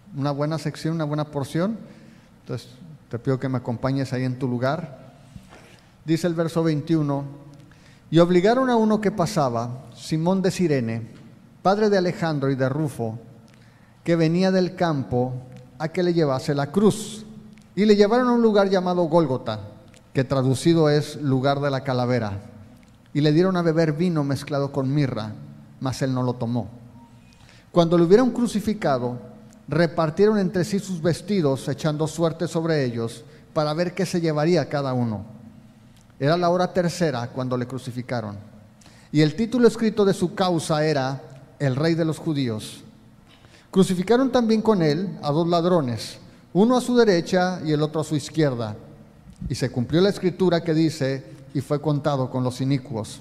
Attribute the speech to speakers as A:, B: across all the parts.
A: una buena sección, una buena porción. Entonces te pido que me acompañes ahí en tu lugar. Dice el verso 21: y obligaron a uno que pasaba, Simón de Cirene, padre de Alejandro y de Rufo, que venía del campo, a que le llevase la cruz. Y le llevaron a un lugar llamado Gólgota, que traducido es lugar de la calavera. Y le dieron a beber vino mezclado con mirra, mas él no lo tomó. Cuando lo hubieron crucificado, repartieron entre sí sus vestidos, echando suerte sobre ellos, para ver qué se llevaría cada uno. Era la hora tercera cuando le crucificaron. Y el título escrito de su causa era El Rey de los Judíos. Crucificaron también con él a 2 ladrones, uno a su derecha y el otro a su izquierda. Y se cumplió la escritura que dice: y fue contado con los inicuos.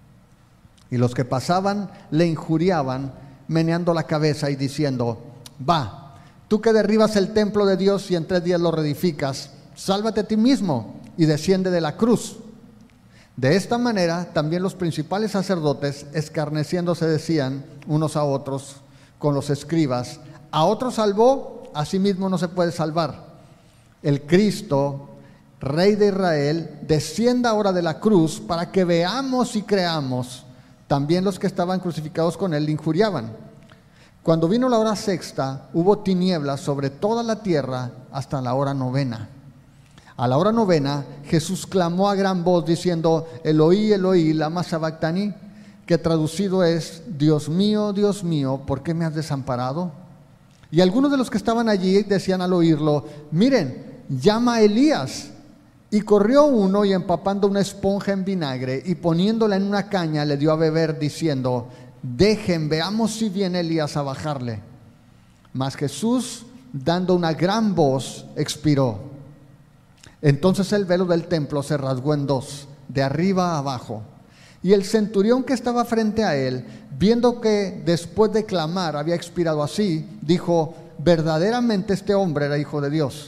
A: Y los que pasaban le injuriaban, meneando la cabeza y diciendo: va, tú que derribas el templo de Dios y en 3 días lo reedificas, sálvate a ti mismo y desciende de la cruz. De esta manera también los principales sacerdotes, escarneciéndose, decían unos a otros con los escribas: a otro salvó, a sí mismo no se puede salvar. El Cristo, Rey de Israel, descienda ahora de la cruz, para que veamos y creamos. También los que estaban crucificados con él le injuriaban. Cuando vino la hora sexta, hubo tinieblas sobre toda la tierra hasta la hora novena. A la hora novena, Jesús clamó a gran voz diciendo: Eloí, Eloí, lama sabactani, que traducido es: Dios mío, ¿por qué me has desamparado? Y algunos de los que estaban allí decían al oírlo: miren, llama a Elías. Y corrió uno y empapando una esponja en vinagre y poniéndola en una caña le dio a beber, diciendo: dejen, veamos si viene Elías a bajarle. Mas Jesús, dando una gran voz, expiró. Entonces el velo del templo se rasgó en 2, de arriba a abajo. Y el centurión que estaba frente a él, viendo que después de clamar había expirado así, dijo: verdaderamente este hombre era hijo de Dios.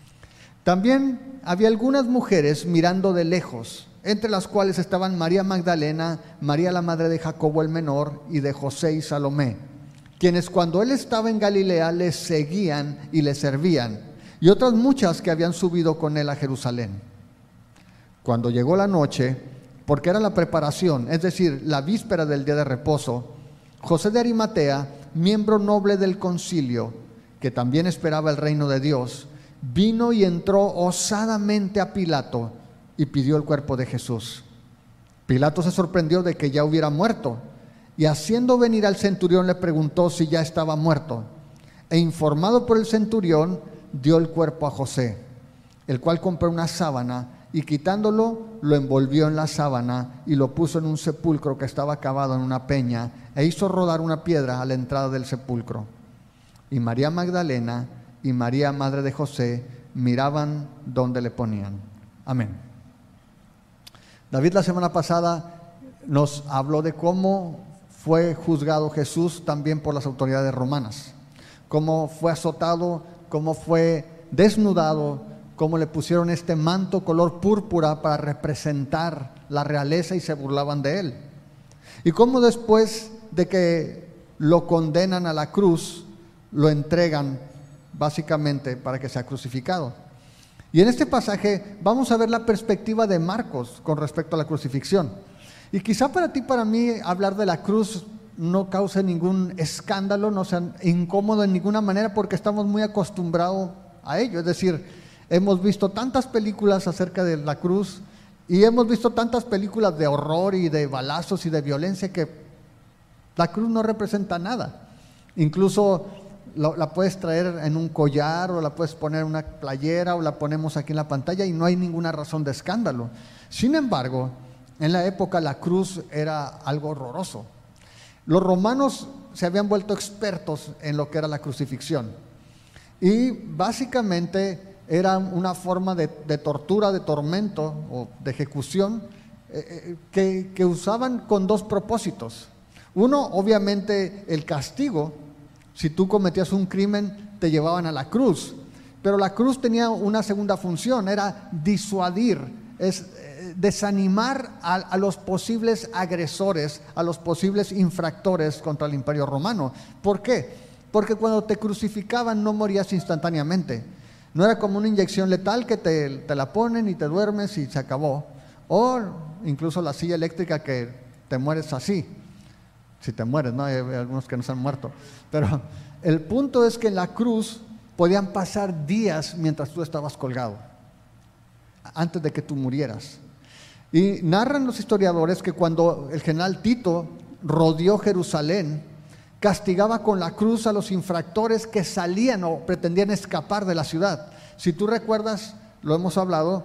A: También había algunas mujeres mirando de lejos, entre las cuales estaban María Magdalena, María la madre de Jacobo el menor y de José y Salomé, quienes cuando él estaba en Galilea le seguían y le servían, y otras muchas que habían subido con él a Jerusalén. Cuando llegó la noche, porque era la preparación, es decir, la víspera del día de reposo, José de Arimatea, miembro noble del concilio, que también esperaba el reino de Dios, vino y entró osadamente a Pilato y pidió el cuerpo de Jesús. Pilato se sorprendió de que ya hubiera muerto, y haciendo venir al centurión le preguntó si ya estaba muerto. E informado por el centurión, dio el cuerpo a José, el cual compró una sábana y quitándolo, lo envolvió en la sábana y lo puso en un sepulcro que estaba cavado en una peña, e hizo rodar una piedra a la entrada del sepulcro. Y María Magdalena y María, madre de José, miraban donde le ponían. Amén. David la semana pasada nos habló de cómo fue juzgado Jesús también por las autoridades romanas, cómo fue azotado, cómo fue desnudado, cómo le pusieron este manto color púrpura para representar la realeza y se burlaban de él. Y cómo después de que lo condenan a la cruz, lo entregan básicamente para que sea crucificado. Y en este pasaje vamos a ver la perspectiva de Marcos con respecto a la crucifixión. Y quizá para ti, para mí, hablar de la cruz no cause ningún escándalo, no sea incómodo en ninguna manera, porque estamos muy acostumbrados a ello. Es decir, hemos visto tantas películas acerca de la cruz y hemos visto tantas películas de horror y de balazos y de violencia que la cruz no representa nada. Incluso la puedes traer en un collar o la puedes poner en una playera o la ponemos aquí en la pantalla y no hay ninguna razón de escándalo. Sin embargo, en la época la cruz era algo horroroso. Los romanos se habían vuelto expertos en lo que era la crucifixión y básicamente era una forma de tortura, de tormento o de ejecución que usaban con 2 propósitos. Uno, obviamente, el castigo. Si tú cometías un crimen, te llevaban a la cruz. Pero la cruz tenía una segunda función, era disuadir, es desanimar a los posibles agresores, a los posibles infractores contra el Imperio Romano. ¿Por qué? Porque cuando te crucificaban no morías instantáneamente. No era como una inyección letal que te la ponen y te duermes y se acabó. O incluso la silla eléctrica que te mueres así. Si te mueres, ¿no? Hay algunos que no se han muerto. Pero el punto es que en la cruz podían pasar días mientras tú estabas colgado, antes de que tú murieras. Y narran los historiadores que cuando el general Tito rodeó Jerusalén, castigaba con la cruz a los infractores que salían o pretendían escapar de la ciudad. Si tú recuerdas, lo hemos hablado,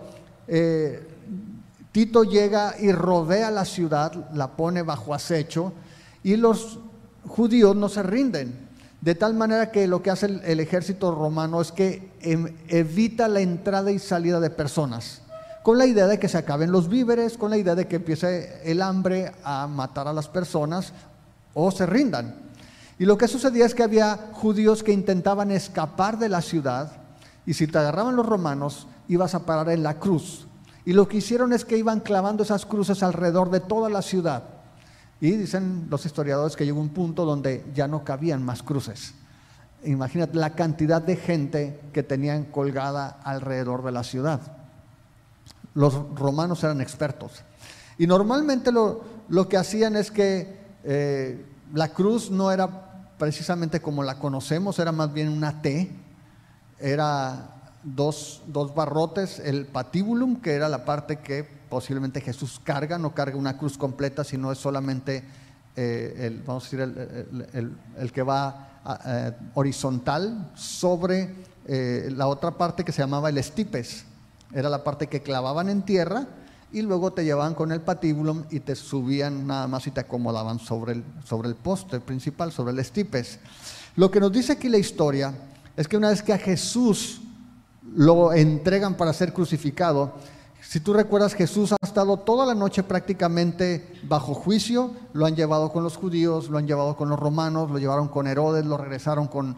A: Tito llega y rodea la ciudad, la pone bajo acecho, y los judíos no se rinden. De tal manera que lo que hace el ejército romano es que evita la entrada y salida de personas, con la idea de que se acaben los víveres, con la idea de que empiece el hambre a matar a las personas o se rindan. Y lo que sucedía es que había judíos que intentaban escapar de la ciudad, y si te agarraban los romanos, ibas a parar en la cruz. Y lo que hicieron es que iban clavando esas cruces alrededor de toda la ciudad. Y dicen los historiadores que llegó un punto donde ya no cabían más cruces. Imagínate la cantidad de gente que tenían colgada alrededor de la ciudad. Los romanos eran expertos. Y normalmente lo que hacían es que la cruz no era precisamente como la conocemos, era más bien una T. Era dos barrotes, el patibulum, que era la parte que posiblemente Jesús carga, no carga una cruz completa, sino es solamente vamos a decir, el que va horizontal sobre la otra parte que se llamaba el estipes. Era la parte que clavaban en tierra y luego te llevaban con el patíbulum y te subían nada más y te acomodaban sobre el poste principal, sobre el estipes. Lo que nos dice aquí la historia es que una vez que a Jesús lo entregan para ser crucificado, si tú recuerdas, Jesús ha estado toda la noche prácticamente bajo juicio. Lo han llevado con los judíos, lo han llevado con los romanos, lo llevaron con Herodes, lo regresaron con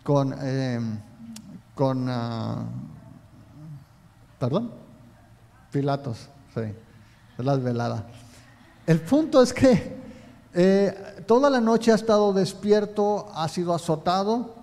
A: Pilatos, sí, es la velada. El punto es que toda la noche ha estado despierto, ha sido azotado,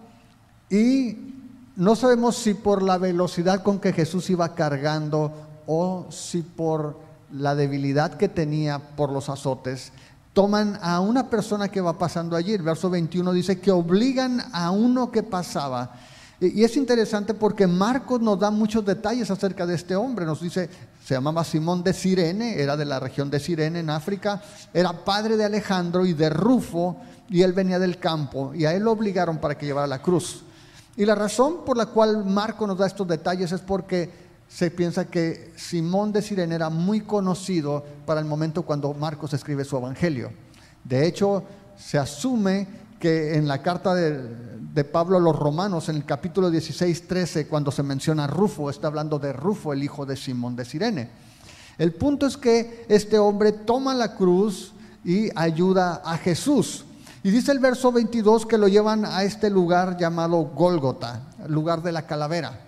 A: y no sabemos si por la velocidad con que Jesús iba cargando o si por la debilidad que tenía por los azotes, toman a una persona que va pasando allí. El verso 21 dice que obligan a uno que pasaba. Y es interesante porque Marcos nos da muchos detalles acerca de este hombre. Nos dice, se llamaba Simón de Cirene, era de la región de Cirene en África, era padre de Alejandro y de Rufo, y él venía del campo, y a él lo obligaron para que llevara la cruz. Y la razón por la cual Marcos nos da estos detalles es porque se piensa que Simón de Cirene era muy conocido para el momento cuando Marcos escribe su evangelio. De hecho, se asume que en la carta de Pablo a los romanos, en el capítulo 16, 13, cuando se menciona a Rufo, está hablando de Rufo, el hijo de Simón de Cirene. El punto es que este hombre toma la cruz y ayuda a Jesús. Y dice el verso 22 que lo llevan a este lugar llamado Gólgota, lugar de la calavera.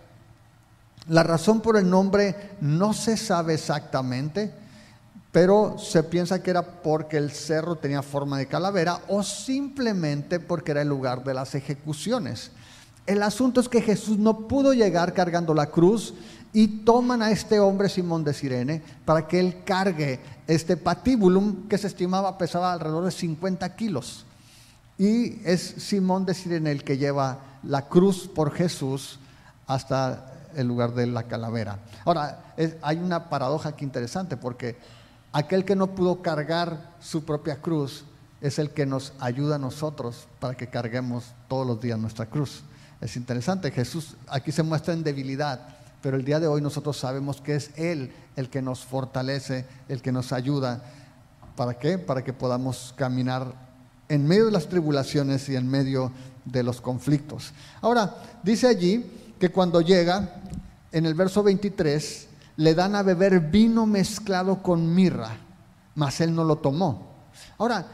A: La razón por el nombre no se sabe exactamente, pero se piensa que era porque el cerro tenía forma de calavera o simplemente porque era el lugar de las ejecuciones. El asunto es que Jesús no pudo llegar cargando la cruz y toman a este hombre Simón de Cirene para que él cargue este patíbulum que se estimaba pesaba alrededor de 50 kilos. Y es Simón de Cirene el que lleva la cruz por Jesús hasta el lugar de la calavera. Ahora, hay una paradoja aquí interesante, porque aquel que no pudo cargar su propia cruz es el que nos ayuda a nosotros para que carguemos todos los días nuestra cruz. Es interesante, Jesús aquí se muestra en debilidad, pero el día de hoy nosotros sabemos que es Él el que nos fortalece, el que nos ayuda. ¿Para qué? Para que podamos caminar en medio de las tribulaciones y en medio de los conflictos. Ahora, dice allí que cuando llega, en el verso 23, le dan a beber vino mezclado con mirra, mas él no lo tomó. Ahora,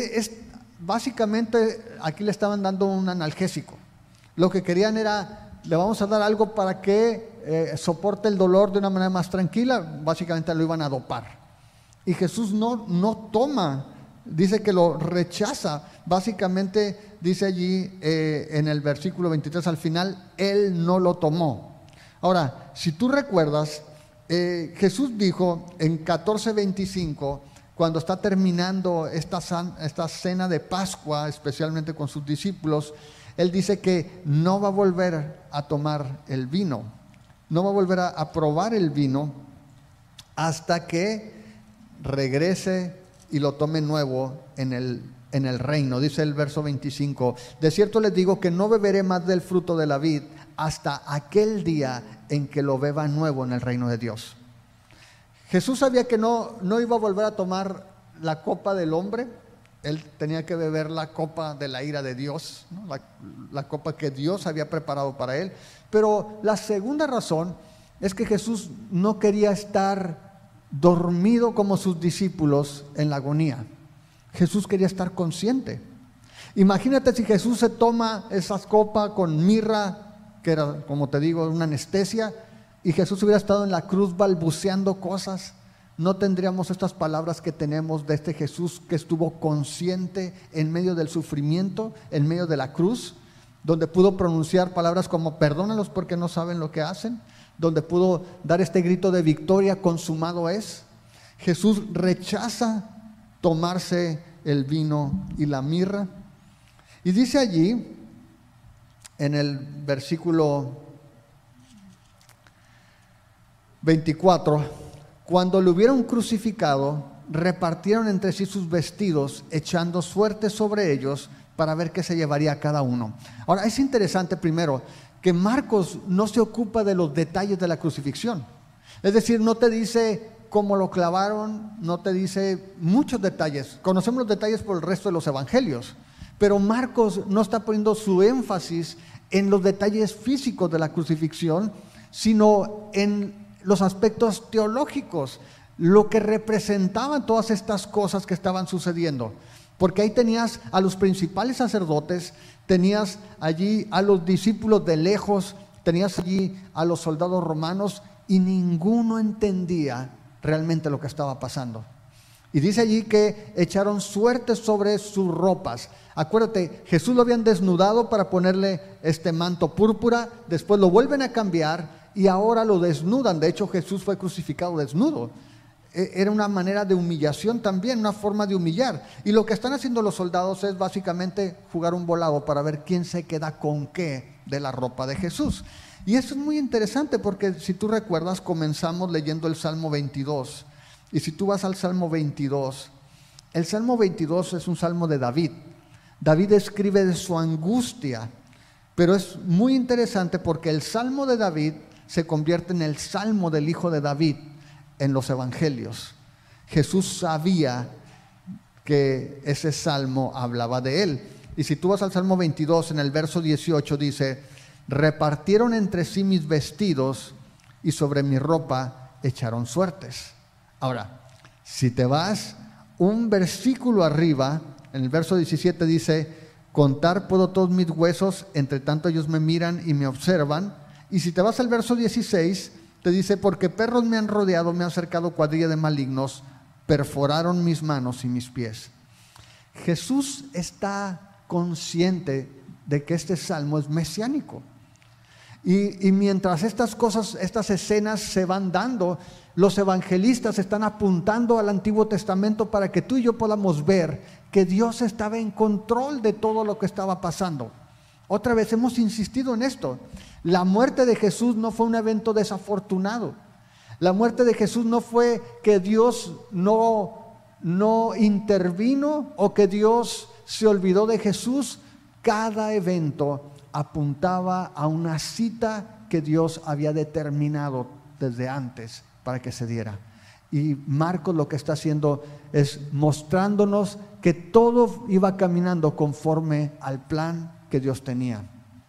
A: básicamente aquí le estaban dando un analgésico. Lo que querían era, le vamos a dar algo para que soporte el dolor de una manera más tranquila. Básicamente lo iban a dopar. Y Jesús no toma dice que lo rechaza. Básicamente dice allí en el versículo 23 al final, Él no lo tomó. Ahora, si tú recuerdas, Jesús dijo en 14:25, cuando está terminando esta cena de Pascua, especialmente con sus discípulos, Él dice que no va a volver a tomar el vino, no va a volver a probar el vino hasta que regrese y lo tome nuevo en el reino. Dice el verso 25, de cierto les digo que no beberé más del fruto de la vid hasta aquel día en que lo beba nuevo en el reino de Dios. Jesús sabía que no iba a volver a tomar la copa del hombre. Él tenía que beber la copa de la ira de Dios, ¿no? La copa que Dios había preparado para él. Pero la segunda razón es que Jesús no quería estar dormido como sus discípulos en la agonía. Jesús quería estar consciente. Imagínate si Jesús se toma esa copa con mirra, que era, como te digo, una anestesia, y Jesús hubiera estado en la cruz balbuceando cosas. No tendríamos estas palabras que tenemos de este Jesús que estuvo consciente en medio del sufrimiento, en medio de la cruz, donde pudo pronunciar palabras como perdónalos porque no saben lo que hacen, donde pudo dar este grito de victoria, consumado es. Jesús rechaza tomarse el vino y la mirra. Y dice allí, en el versículo 24, cuando lo hubieron crucificado, repartieron entre sí sus vestidos, echando suertes sobre ellos para ver qué se llevaría cada uno. Ahora, es interesante primero que Marcos no se ocupa de los detalles de la crucifixión. Es decir, no te dice cómo lo clavaron, no te dice muchos detalles. Conocemos los detalles por el resto de los evangelios, pero Marcos no está poniendo su énfasis en los detalles físicos de la crucifixión, sino en los aspectos teológicos, lo que representaban todas estas cosas que estaban sucediendo. Porque ahí tenías a los principales sacerdotes, tenías allí a los discípulos de lejos, tenías allí a los soldados romanos, y ninguno entendía realmente lo que estaba pasando. Y dice allí que echaron suertes sobre sus ropas. Acuérdate, Jesús lo habían desnudado para ponerle este manto púrpura, después lo vuelven a cambiar y ahora lo desnudan. De hecho, Jesús fue crucificado desnudo. Era una manera de humillación también, una forma de humillar. Y lo que están haciendo los soldados es básicamente jugar un volado para ver quién se queda con qué de la ropa de Jesús. Y eso es muy interesante porque si tú recuerdas, comenzamos leyendo el Salmo 22. Y si tú vas al Salmo 22, el Salmo 22 es un salmo de David. David escribe de su angustia, pero es muy interesante porque el Salmo de David se convierte en el Salmo del Hijo de David en los evangelios. Jesús sabía que ese salmo hablaba de él. Y si tú vas al Salmo 22, en el verso 18 dice: repartieron entre sí mis vestidos y sobre mi ropa echaron suertes. Ahora, si te vas un versículo arriba, en el verso 17 dice: contar puedo todos mis huesos, entre tanto ellos me miran y me observan. Y si te vas al verso 16, te dice: porque perros me han rodeado, me han cercado cuadrilla de malignos, perforaron mis manos y mis pies. Jesús está consciente de que este salmo es mesiánico. Y mientras estas cosas, estas escenas se van dando, los evangelistas están apuntando al Antiguo Testamento para que tú y yo podamos ver que Dios estaba en control de todo lo que estaba pasando. Otra vez hemos insistido en esto. La muerte de Jesús no fue un evento desafortunado. La muerte de Jesús no fue que Dios no intervino o que Dios se olvidó de Jesús. Cada evento apuntaba a una cita que Dios había determinado desde antes para que se diera. Y Marcos lo que está haciendo es mostrándonos que todo iba caminando conforme al plan que Dios tenía.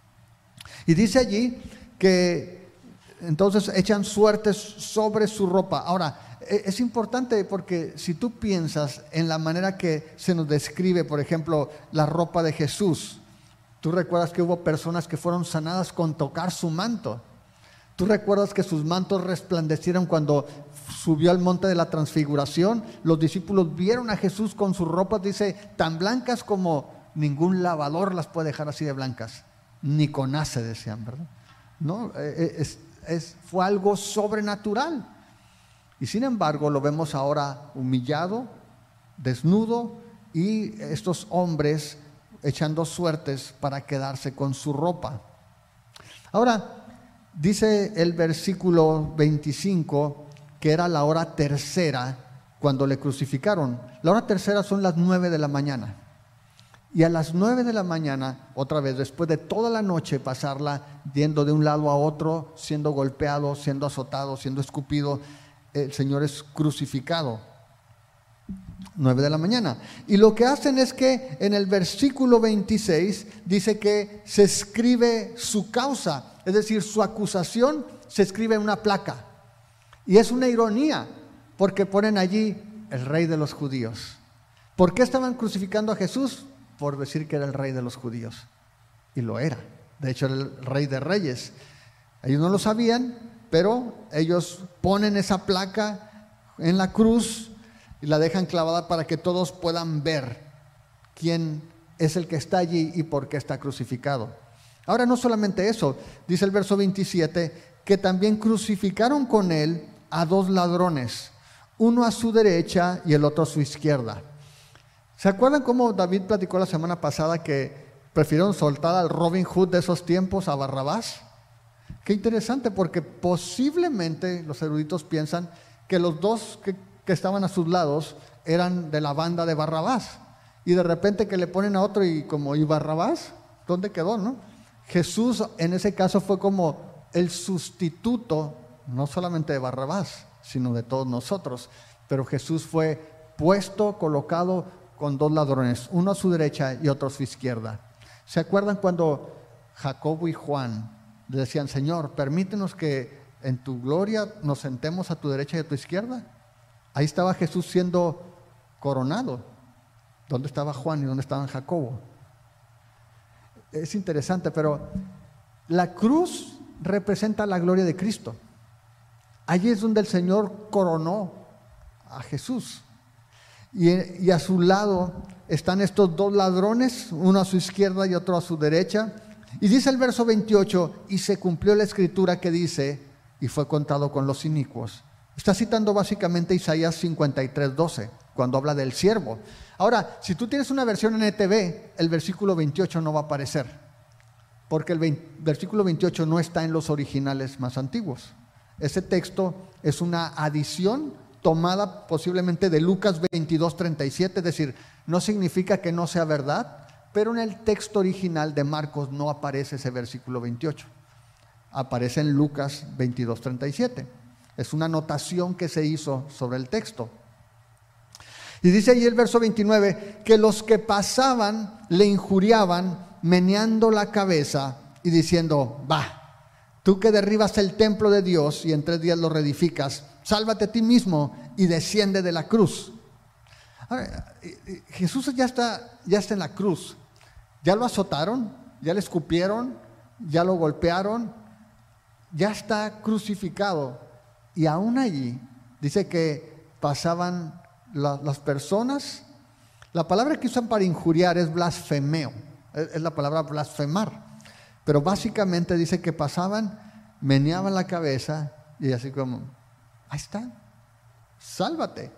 A: Y dice allí que entonces echan suertes sobre su ropa. Ahora, es importante porque si tú piensas en la manera que se nos describe, por ejemplo, la ropa de Jesús, tú recuerdas que hubo personas que fueron sanadas con tocar su manto. ¿Tú recuerdas que sus mantos resplandecieron cuando subió al monte de la transfiguración? Los discípulos vieron a Jesús con sus ropas, dice, tan blancas como ningún lavador las puede dejar así de blancas. Ni con ace, decían, ¿verdad? No, fue algo sobrenatural. Y sin embargo lo vemos ahora humillado, desnudo, y estos hombres echando suertes para quedarse con su ropa. Ahora, dice el versículo 25 que era la hora tercera cuando le crucificaron. La hora tercera son las 9 de la mañana. Y a las 9 de la mañana, otra vez, después de toda la noche pasarla yendo de un lado a otro, siendo golpeado, siendo azotado, siendo escupido, el Señor es crucificado. 9 de la mañana. Y lo que hacen es que en el versículo 26 dice que se escribe su causa, es decir, su acusación se escribe en una placa. Y es una ironía, porque ponen allí el rey de los judíos. ¿Por qué estaban crucificando a Jesús? Por decir que era el rey de los judíos. Y lo era. De hecho, era el rey de reyes. Ellos no lo sabían, pero ellos ponen esa placa en la cruz y la dejan clavada para que todos puedan ver quién es el que está allí y por qué está crucificado. Ahora, no solamente eso, dice el verso 27, que también crucificaron con él a dos ladrones, uno a su derecha y el otro a su izquierda. ¿Se acuerdan cómo David platicó la semana pasada que prefirieron soltar al Robin Hood de esos tiempos, a Barrabás? Qué interesante, porque posiblemente los eruditos piensan que los dos que estaban a sus lados eran de la banda de Barrabás, y de repente que le ponen a otro y como, ¿y Barrabás? ¿Dónde quedó, no? Jesús en ese caso fue como el sustituto, no solamente de Barrabás, sino de todos nosotros. Pero Jesús fue puesto, colocado con dos ladrones, uno a su derecha y otro a su izquierda. ¿Se acuerdan cuando Jacobo y Juan le decían, Señor, permítenos que en tu gloria nos sentemos a tu derecha y a tu izquierda? Ahí estaba Jesús siendo coronado. ¿Dónde estaba Juan y dónde estaba Jacobo? Es interesante, pero la cruz representa la gloria de Cristo. Allí es donde el Señor coronó a Jesús. Y a su lado están estos dos ladrones, uno a su izquierda y otro a su derecha. Y dice el verso 28, y se cumplió la escritura que dice, y fue contado con los inicuos. Está citando básicamente Isaías 53:12, cuando habla del siervo. Ahora, si tú tienes una versión NTV, el versículo 28 no va a aparecer, porque el versículo 28 no está en los originales más antiguos. Ese texto es una adición tomada posiblemente de Lucas 22:37, es decir, no significa que no sea verdad, pero en el texto original de Marcos no aparece ese versículo 28. Aparece en Lucas 22:37. Es una anotación que se hizo sobre el texto. Y dice ahí el verso 29, que los que pasaban le injuriaban, meneando la cabeza y diciendo, tú que derribas el templo de Dios y en 3 días lo reedificas, sálvate a ti mismo y desciende de la cruz. Ahora, Jesús ya está en la cruz. Ya lo azotaron, ya le escupieron, ya lo golpearon, ya está crucificado. Y aún allí dice que pasaban las personas. La palabra que usan para injuriar es blasfemeo, es la palabra blasfemar. Pero básicamente dice que pasaban, meneaban la cabeza y así como, ahí está, sálvate.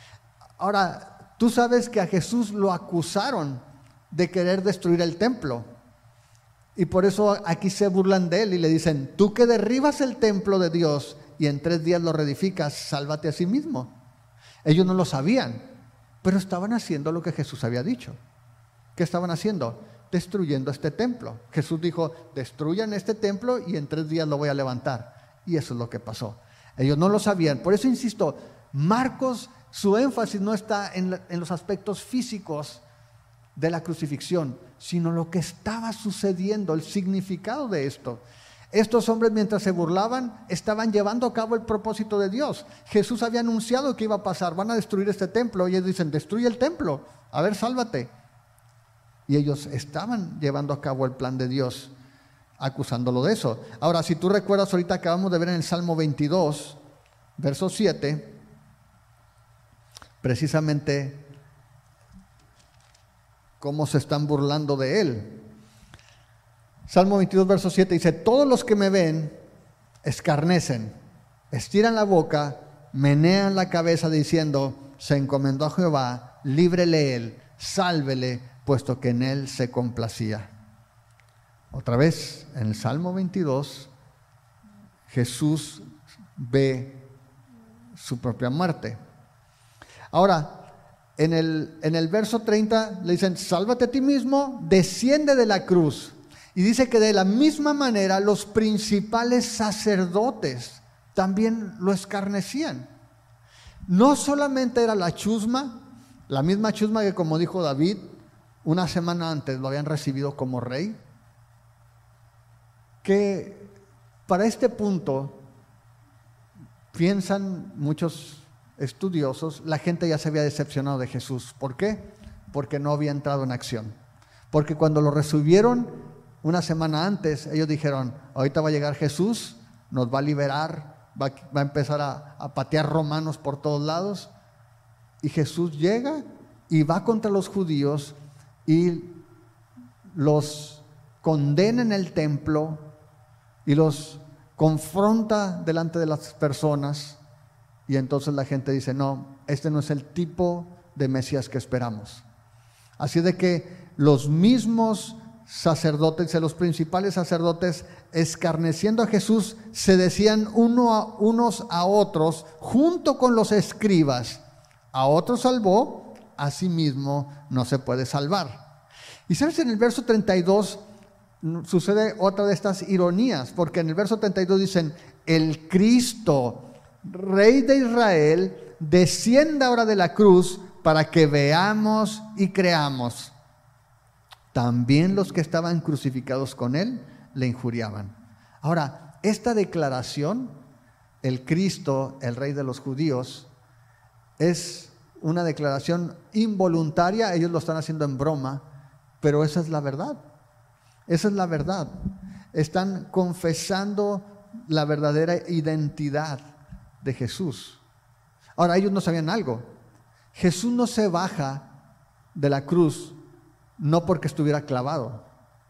A: Ahora, tú sabes que a Jesús lo acusaron de querer destruir el templo. Y por eso aquí se burlan de él y le dicen, tú que derribas el templo de Dios y en 3 días lo reedificas, sálvate a sí mismo. Ellos no lo sabían, pero estaban haciendo lo que Jesús había dicho. ¿Qué estaban haciendo? Destruyendo este templo. Jesús dijo, destruyan este templo y en 3 días lo voy a levantar. Y eso es lo que pasó. Ellos no lo sabían. Por eso insisto, Marcos, su énfasis no está en los aspectos físicos de la crucifixión, sino lo que estaba sucediendo, el significado de esto. Estos hombres, mientras se burlaban, estaban llevando a cabo el propósito de Dios. Jesús había anunciado que iba a pasar, van a destruir este templo, y ellos dicen, destruye el templo, a ver, sálvate. Y ellos estaban llevando a cabo el plan de Dios. acusándolo de eso. Ahora, si tú recuerdas, ahorita acabamos de ver en el Salmo 22, verso 7, precisamente cómo se están burlando de él. Salmo 22, verso 7 dice: todos los que me ven escarnecen, estiran la boca, menean la cabeza diciendo: se encomendó a Jehová, líbrele él, sálvele, puesto que en él se complacía. Otra vez, en el Salmo 22, Jesús ve su propia muerte. Ahora, en el verso 30 le dicen: sálvate a ti mismo, desciende de la cruz. Y dice que de la misma manera los principales sacerdotes también lo escarnecían. No solamente era la chusma, la misma chusma que, como dijo David, una semana antes lo habían recibido como rey, que para este punto, piensan muchos estudiosos, la gente ya se había decepcionado de Jesús. ¿Por qué? Porque no había entrado en acción. Porque cuando lo recibieron una semana antes, ellos dijeron: ahorita va a llegar Jesús, nos va a liberar, va a empezar a patear romanos por todos lados. Y Jesús llega y va contra los judíos y los condena en el templo y los confronta delante de las personas. Y entonces la gente dice: no, este no es el tipo de Mesías que esperamos. Así de que los mismos sacerdotes, los principales sacerdotes, escarneciendo a Jesús, se decían unos a otros, junto con los escribas: a otros salvó, a sí mismo no se puede salvar. Y sabes, en el verso 32 sucede otra de estas ironías, porque en el verso 32 dicen: el Cristo, Rey de Israel, descienda ahora de la cruz para que veamos y creamos. También los que estaban crucificados con él le injuriaban. Ahora, esta declaración, el Cristo, el Rey de los judíos, es una declaración involuntaria. Ellos lo están haciendo en broma, pero esa es la verdad. Esa es la verdad. Están confesando la verdadera identidad de Jesús. Ahora, ellos no sabían algo. Jesús no se baja de la cruz no porque estuviera clavado.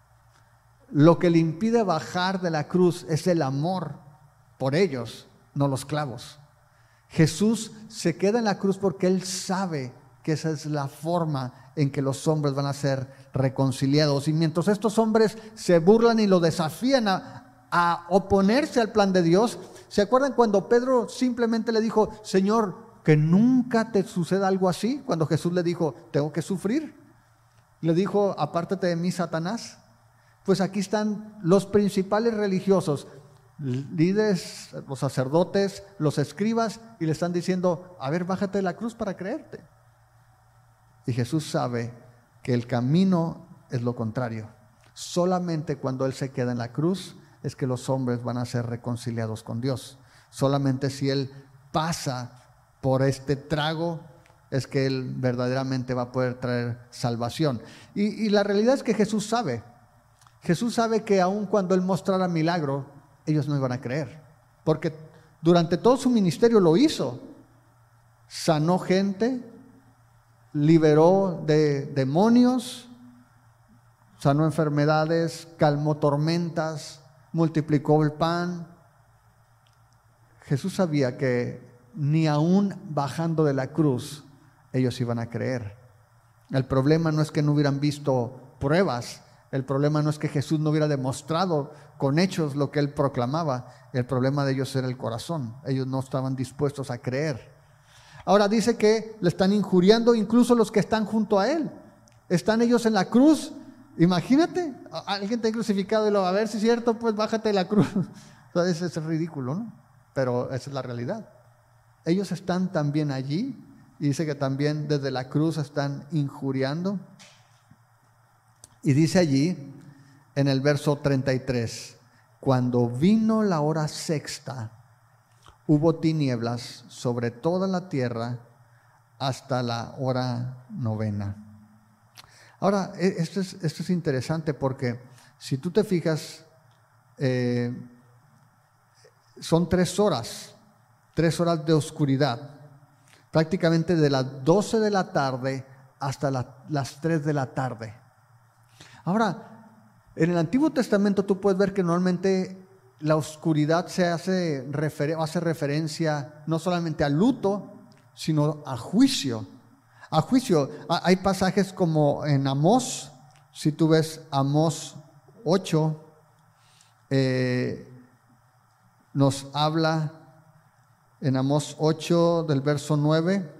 A: Lo que le impide bajar de la cruz es el amor por ellos, no los clavos. Jesús se queda en la cruz porque Él sabe que esa es la forma en que los hombres van a ser reconciliados. Y mientras estos hombres se burlan y lo desafían a oponerse al plan de Dios, ¿se acuerdan cuando Pedro simplemente le dijo: Señor, que nunca te suceda algo así? Cuando Jesús le dijo: tengo que sufrir. Le dijo: apártate de mí, Satanás. Pues aquí están los principales religiosos, líderes, los sacerdotes, los escribas, y le están diciendo: a ver, bájate de la cruz para creerte. Y Jesús sabe que el camino es lo contrario. Solamente cuando Él se queda en la cruz es que los hombres van a ser reconciliados con Dios. Solamente si Él pasa por este trago es que Él verdaderamente va a poder traer salvación. Y la realidad es que Jesús sabe que aun cuando Él mostrara milagro, ellos no iban a creer, porque durante todo su ministerio lo hizo. Sanó gente, liberó de demonios, sanó enfermedades, calmó tormentas, multiplicó el pan. Jesús sabía que ni aún bajando de la cruz ellos iban a creer. El problema no es que no hubieran visto pruebas, el problema no es que Jesús no hubiera demostrado con hechos lo que Él proclamaba. El problema de ellos era el corazón. Ellos no estaban dispuestos a creer. Ahora dice que le están injuriando incluso los que están junto a Él. Están ellos en la cruz. Imagínate, alguien te ha crucificado y a ver si es cierto, pues bájate de la cruz. Eso es ridículo, ¿no? Pero esa es la realidad. Ellos están también allí, y dice que también desde la cruz están injuriando. Y dice allí en el verso 33: cuando vino la hora sexta, hubo tinieblas sobre toda la tierra hasta la hora novena. Ahora, esto es interesante, porque si tú te fijas, son 3 horas de oscuridad, prácticamente de las 12 de la tarde hasta las 3 de la tarde. Ahora, en el Antiguo Testamento tú puedes ver que normalmente la oscuridad hace referencia no solamente al luto, sino a juicio. A juicio. Hay pasajes como en Amós, si tú ves Amós 8, nos habla en Amós 8 del verso 9.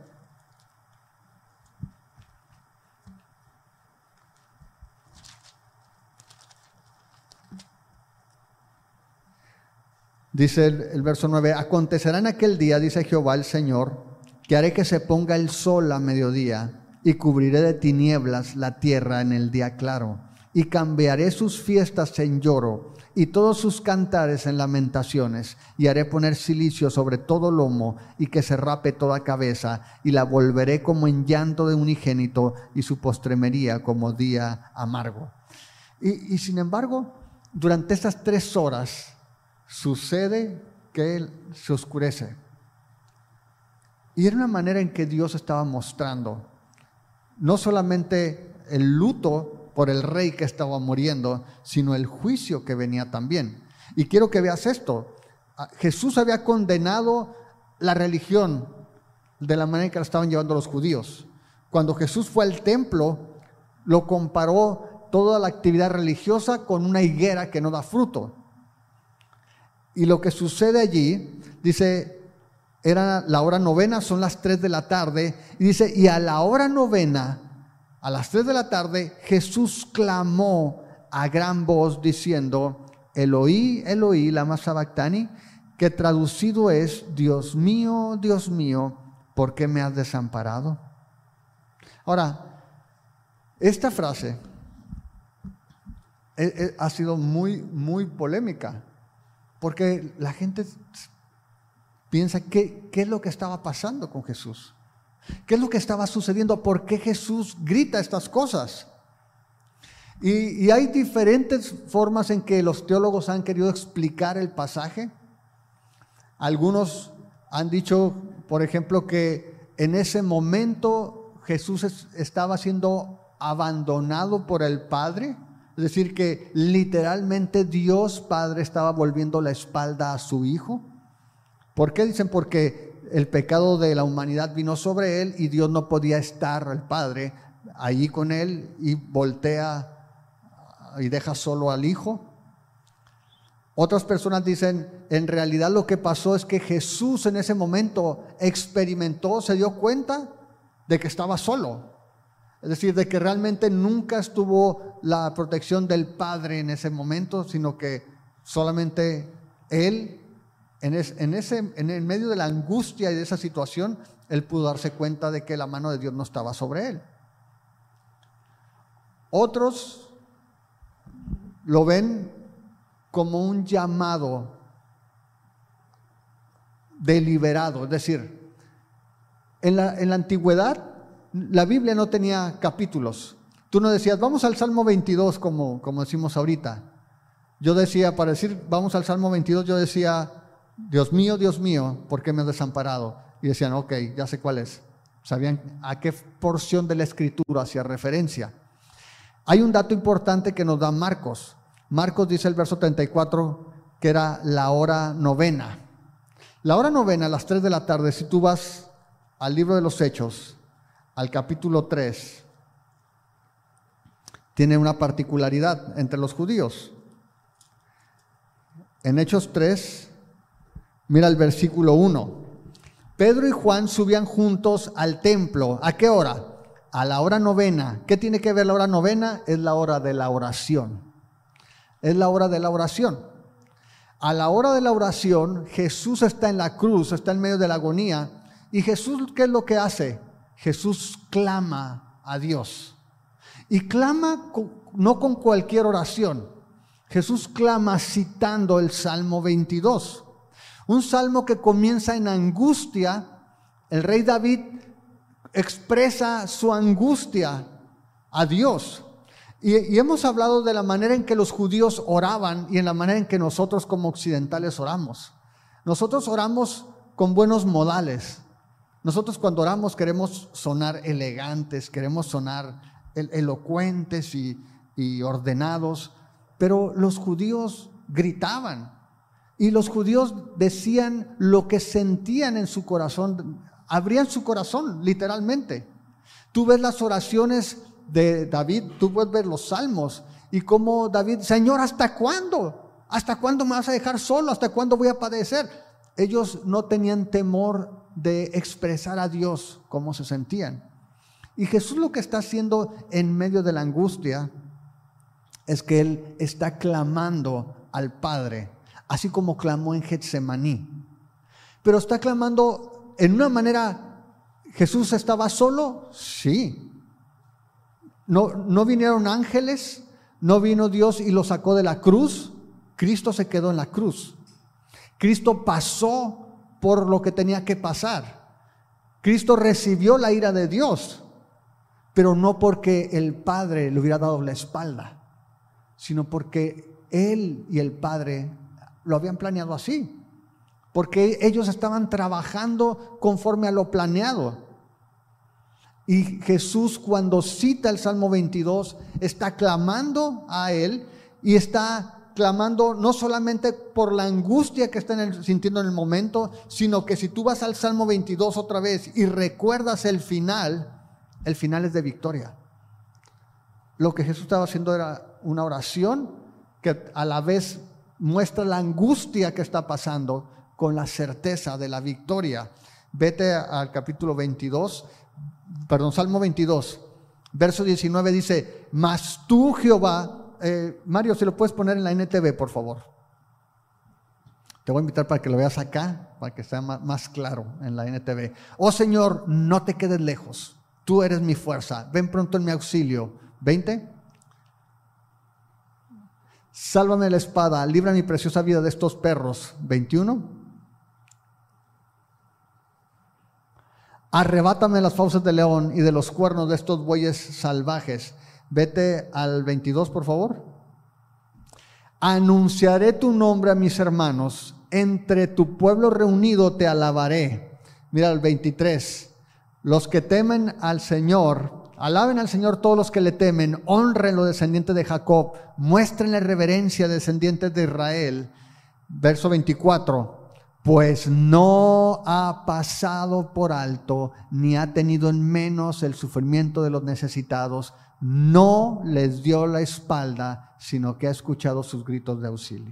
A: Dice el verso 9: acontecerá en aquel día, dice Jehová el Señor, que haré que se ponga el sol a mediodía y cubriré de tinieblas la tierra en el día claro, y cambiaré sus fiestas en lloro y todos sus cantares en lamentaciones, y haré poner cilicio sobre todo lomo y que se rape toda cabeza, y la volveré como en llanto de unigénito y su postremería como día amargo. Y sin embargo, durante estas 3 horas sucede que se oscurece. Y era una manera en que Dios estaba mostrando no solamente el luto por el rey que estaba muriendo, sino el juicio que venía también. Y quiero que veas esto. Jesús había condenado la religión de la manera en que la estaban llevando los judíos. Cuando Jesús fue al templo, lo comparó toda la actividad religiosa con una higuera que no da fruto. Y lo que sucede allí, dice, era la hora novena, son las 3 de la tarde, y dice, y a la hora novena, a las 3 de la tarde, Jesús clamó a gran voz diciendo, Eloí, Eloí, lama sabactani, que traducido es, Dios mío, ¿por qué me has desamparado? Ahora, esta frase ha sido muy, muy polémica, porque la gente piensa, ¿qué es lo que estaba pasando con Jesús? ¿Qué es lo que estaba sucediendo? ¿Por qué Jesús grita estas cosas? Y hay diferentes formas en que los teólogos han querido explicar el pasaje. Algunos han dicho, por ejemplo, que en ese momento Jesús estaba siendo abandonado por el Padre. Es decir, que literalmente Dios Padre estaba volviendo la espalda a su Hijo. ¿Por qué? Dicen, porque el pecado de la humanidad vino sobre Él y Dios no podía estar, el Padre, allí con Él, y voltea y deja solo al Hijo. Otras personas dicen, en realidad lo que pasó es que Jesús en ese momento experimentó, se dio cuenta de que estaba solo. Es decir, de que realmente nunca estuvo la protección del Padre en ese momento, sino que solamente Él, en el medio de la angustia y de esa situación, Él pudo darse cuenta de que la mano de Dios no estaba sobre Él. Otros lo ven como un llamado deliberado, es decir, en la antigüedad, la Biblia no tenía capítulos. Tú no decías, vamos al Salmo 22 como decimos ahorita. Yo decía, para decir, vamos al Salmo 22, yo decía, Dios mío, ¿por qué me has desamparado? Y decían, ok, ya sé cuál es. Sabían a qué porción de la Escritura hacía referencia. Hay un dato importante que nos da Marcos. Marcos dice el verso 34 que era la hora novena. La hora novena, a las 3 de la tarde, si tú vas al libro de los Hechos, al capítulo 3, tiene una particularidad entre los judíos. En Hechos 3, mira el versículo 1. Pedro y Juan subían juntos al templo. ¿A qué hora? A la hora novena. ¿Qué tiene que ver la hora novena? Es la hora de la oración. Es la hora de la oración. A la hora de la oración, Jesús está en la cruz, está en medio de la agonía. ¿Y Jesús qué es lo que hace? Jesús clama a Dios. Y clama no con cualquier oración. Jesús clama citando el Salmo 22. Un salmo que comienza en angustia. El rey David expresa su angustia a Dios. Y hemos hablado de la manera en que los judíos oraban y en la manera en que nosotros como occidentales oramos. Nosotros oramos con buenos modales. Nosotros cuando oramos queremos sonar elegantes, queremos sonar elocuentes y ordenados, pero los judíos gritaban y los judíos decían lo que sentían en su corazón, abrían su corazón literalmente. Tú ves las oraciones de David, tú puedes ver los salmos y cómo David, Señor, ¿hasta cuándo? ¿Hasta cuándo me vas a dejar solo? ¿Hasta cuándo voy a padecer? Ellos no tenían temor de expresar a Dios cómo se sentían. Y Jesús lo que está haciendo en medio de la angustia es que Él está clamando al Padre, así como clamó en Getsemaní. Pero está clamando en una manera. ¿Jesús estaba solo? Sí. No vinieron ángeles, no vino Dios y lo sacó de la cruz. Cristo se quedó en la cruz. Cristo pasó por lo que tenía que pasar. Cristo recibió la ira de Dios, pero no porque el Padre le hubiera dado la espalda, sino porque Él y el Padre lo habían planeado así, porque ellos estaban trabajando conforme a lo planeado. Y Jesús, cuando cita el Salmo 22, está clamando a Él y está clamando no solamente por la angustia que está sintiendo en el momento, sino que si tú vas al Salmo 22 otra vez y recuerdas el final es de victoria. Lo que Jesús estaba haciendo era una oración que a la vez muestra la angustia que está pasando con la certeza de la victoria. Vete al capítulo 22, Salmo 22, verso 19 dice: mas tú, Jehová. Mario, si lo puedes poner en la NTV, por favor. Te voy a invitar para que lo veas acá, para que sea más claro en la NTV. Oh Señor, no te quedes lejos. Tú eres mi fuerza. Ven pronto en mi auxilio. 20. Sálvame de la espada, libra mi preciosa vida de estos perros. 21. Arrebátame las fauces del león y de los cuernos de estos bueyes salvajes. Vete al 22, por favor. Anunciaré tu nombre a mis hermanos, entre tu pueblo reunido te alabaré. Mira el 23. Los que temen al Señor, alaben al Señor todos los que le temen, honren los descendientes de Jacob, muéstrenle reverencia, descendientes de Israel. Verso 24. Pues no ha pasado por alto, ni ha tenido en menos el sufrimiento de los necesitados. No les dio la espalda, sino que ha escuchado sus gritos de auxilio.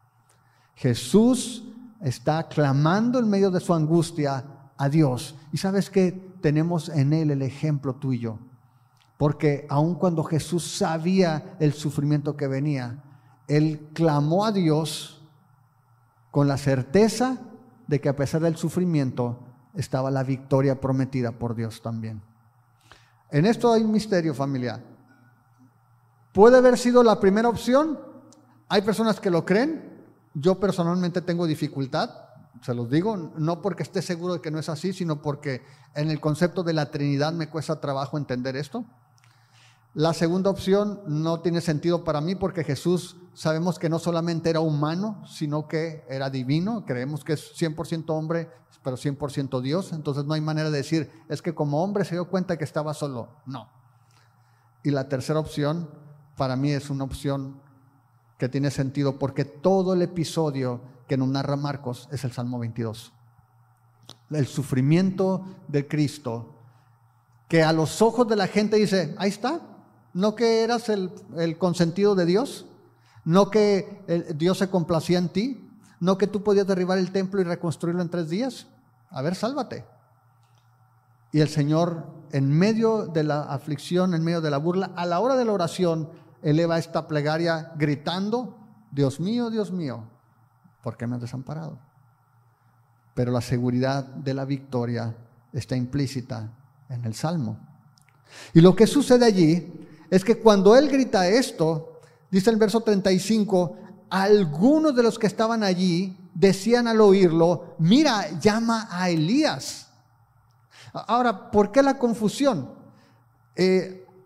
A: Jesús está clamando en medio de su angustia a Dios. Y sabes que tenemos en Él el ejemplo tuyo. Porque aun cuando Jesús sabía el sufrimiento que venía, Él clamó a Dios con la certeza de que a pesar del sufrimiento estaba la victoria prometida por Dios también. En esto hay un misterio, familia. Puede haber sido la primera opción. Hay personas que lo creen. Yo personalmente tengo dificultad, se los digo, no porque esté seguro de que no es así, sino porque en el concepto de la Trinidad me cuesta trabajo entender esto. La segunda opción no tiene sentido para mí porque Jesús sabemos que no solamente era humano, sino que era divino. Creemos que es 100% hombre, pero 100% Dios. Entonces no hay manera de decir, es que como hombre se dio cuenta que estaba solo. No. Y la tercera opción para mí es una opción que tiene sentido porque todo el episodio que nos narra Marcos es el Salmo 22. El sufrimiento de Cristo, que a los ojos de la gente dice, ahí está. ¿No que eras el consentido de Dios? ¿No que Dios se complacía en ti? ¿No que tú podías derribar el templo y reconstruirlo en 3 días? A ver, sálvate. Y el Señor, en medio de la aflicción, en medio de la burla, a la hora de la oración, eleva esta plegaria gritando, Dios mío, ¿por qué me has desamparado? Pero la seguridad de la victoria está implícita en el Salmo. Y lo que sucede allí es que cuando él grita esto, dice el verso 35, algunos de los que estaban allí decían al oírlo, mira, llama a Elías. Ahora, ¿por qué la confusión?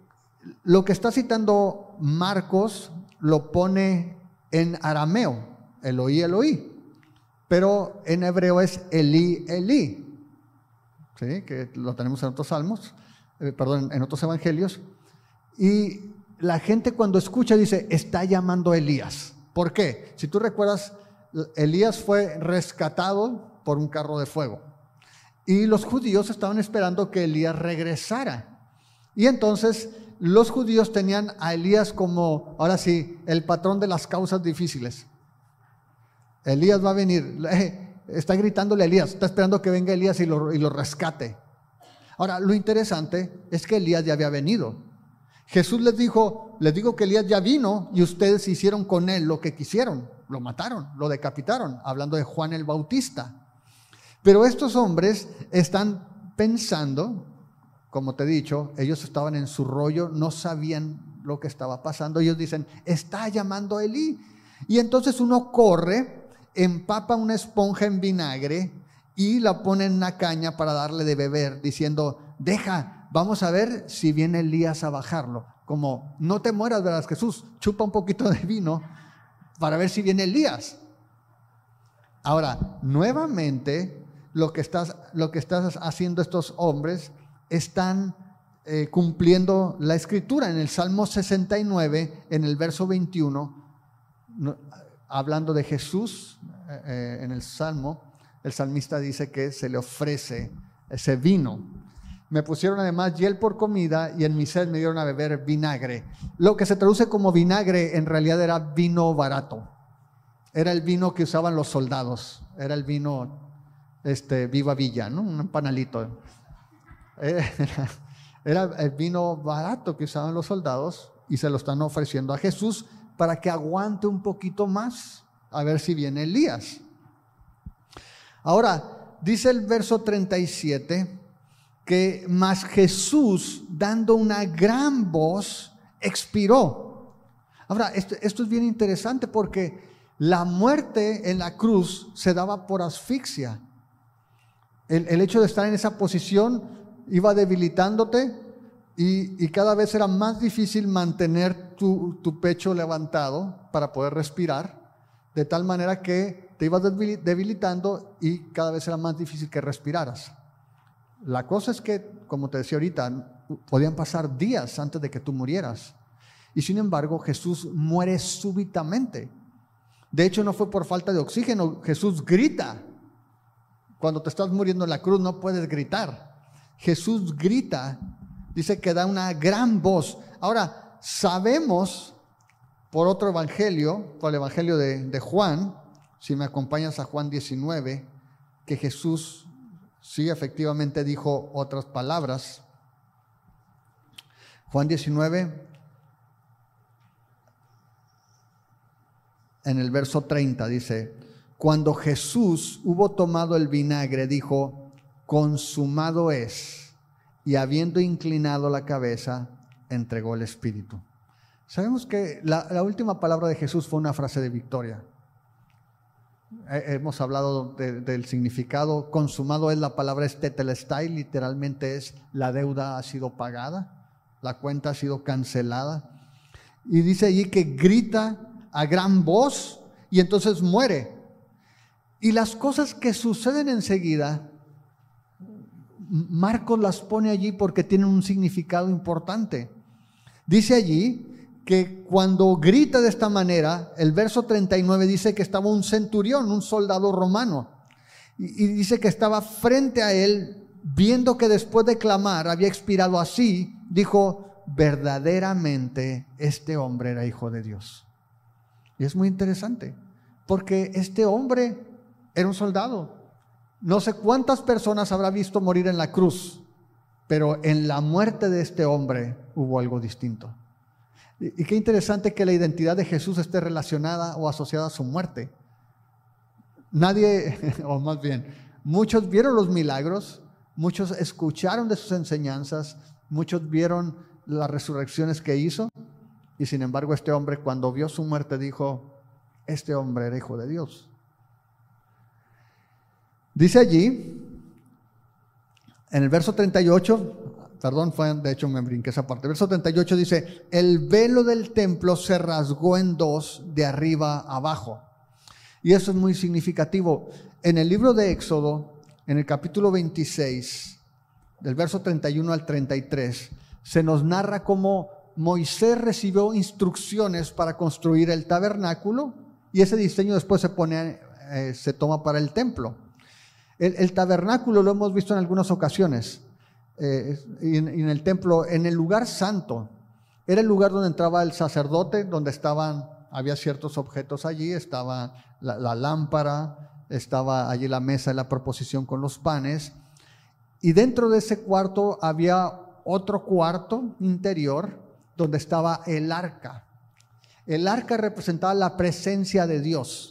A: Lo que está citando Marcos lo pone en arameo, Eloí, Eloí, pero en hebreo es Elí, Elí, ¿sí? Que lo tenemos en otros salmos, en otros evangelios. Y la gente cuando escucha dice, está llamando a Elías. ¿Por qué? Si tú recuerdas, Elías fue rescatado por un carro de fuego. Y los judíos estaban esperando que Elías regresara. Y entonces los judíos tenían a Elías como, ahora sí, el patrón de las causas difíciles. Elías va a venir. Está gritándole a Elías, está esperando que venga Elías y lo rescate. Ahora, lo interesante es que Elías ya había venido. Jesús les digo que Elías ya vino y ustedes hicieron con él lo que quisieron. Lo mataron, lo decapitaron, hablando de Juan el Bautista. Pero estos hombres están pensando, como te he dicho, ellos estaban en su rollo, no sabían lo que estaba pasando. Ellos dicen, está llamando a Elí. Y entonces uno corre, empapa una esponja en vinagre y la pone en una caña para darle de beber, diciendo, vamos a ver si viene Elías a bajarlo. Como, no te mueras, ¿verdad, Jesús? Chupa un poquito de vino para ver si viene Elías. Ahora, nuevamente, lo que estás haciendo estos hombres, están cumpliendo la escritura. En el Salmo 69, en el verso 21, hablando de Jesús, en el Salmo, el salmista dice que se le ofrece ese vino. Me pusieron además hiel por comida y en mi sed me dieron a beber vinagre. Lo que se traduce como vinagre en realidad era vino barato. Era el vino que usaban los soldados. Era el vino Viva Villa, ¿no? Un panalito. Era el vino barato que usaban los soldados y se lo están ofreciendo a Jesús para que aguante un poquito más a ver si viene Elías. Ahora, dice el verso 37 que mas Jesús, dando una gran voz, expiró. Ahora, esto es bien interesante porque la muerte en la cruz se daba por asfixia. El hecho de estar en esa posición iba debilitándote y cada vez era más difícil mantener tu pecho levantado para poder respirar, de tal manera que te ibas debilitando y cada vez era más difícil que respiraras. La cosa es que, como te decía ahorita, podían pasar días antes de que tú murieras. Y sin embargo, Jesús muere súbitamente. De hecho, no fue por falta de oxígeno. Jesús grita. Cuando te estás muriendo en la cruz no puedes gritar. Jesús grita, dice que da una gran voz. Ahora, sabemos por otro evangelio, por el evangelio de Juan, si me acompañas a Juan 19, que Jesús sí efectivamente dijo otras palabras. Juan 19, en el verso 30 dice, cuando Jesús hubo tomado el vinagre, dijo, consumado es, y habiendo inclinado la cabeza, entregó el espíritu. Sabemos que la última palabra de Jesús fue una frase de victoria. Hemos hablado del significado. Consumado es la palabra tetelestai, literalmente es la deuda ha sido pagada, la cuenta ha sido cancelada. Y dice allí que grita a gran voz y entonces muere. Y las cosas que suceden enseguida, Marcos las pone allí porque tienen un significado importante. Dice allí que cuando grita de esta manera, el verso 39 dice que estaba un centurión, un soldado romano, y dice que estaba frente a él, viendo que después de clamar había expirado así, dijo, verdaderamente este hombre era hijo de Dios. Y es muy interesante, porque este hombre era un soldado. No sé cuántas personas habrá visto morir en la cruz, pero en la muerte de este hombre hubo algo distinto. Y qué interesante que la identidad de Jesús esté relacionada o asociada a su muerte. Nadie, o más bien, muchos vieron los milagros, muchos escucharon de sus enseñanzas, muchos vieron las resurrecciones que hizo, y sin embargo este hombre cuando vio su muerte dijo, este hombre era hijo de Dios. Dice allí, en el verso 38, perdón, de hecho me brinqué esa parte. Verso 38 dice, el velo del templo se rasgó en dos de arriba abajo. Y eso es muy significativo. En el libro de Éxodo, en el capítulo 26, del verso 31 al 33, se nos narra cómo Moisés recibió instrucciones para construir el tabernáculo y ese diseño después se toma para el templo. El tabernáculo lo hemos visto en algunas ocasiones. En el templo, en el lugar santo, era el lugar donde entraba el sacerdote, donde había ciertos objetos allí, estaba la lámpara, estaba allí la mesa de la proposición con los panes, y dentro de ese cuarto había otro cuarto interior donde estaba el arca. El arca representaba la presencia de Dios,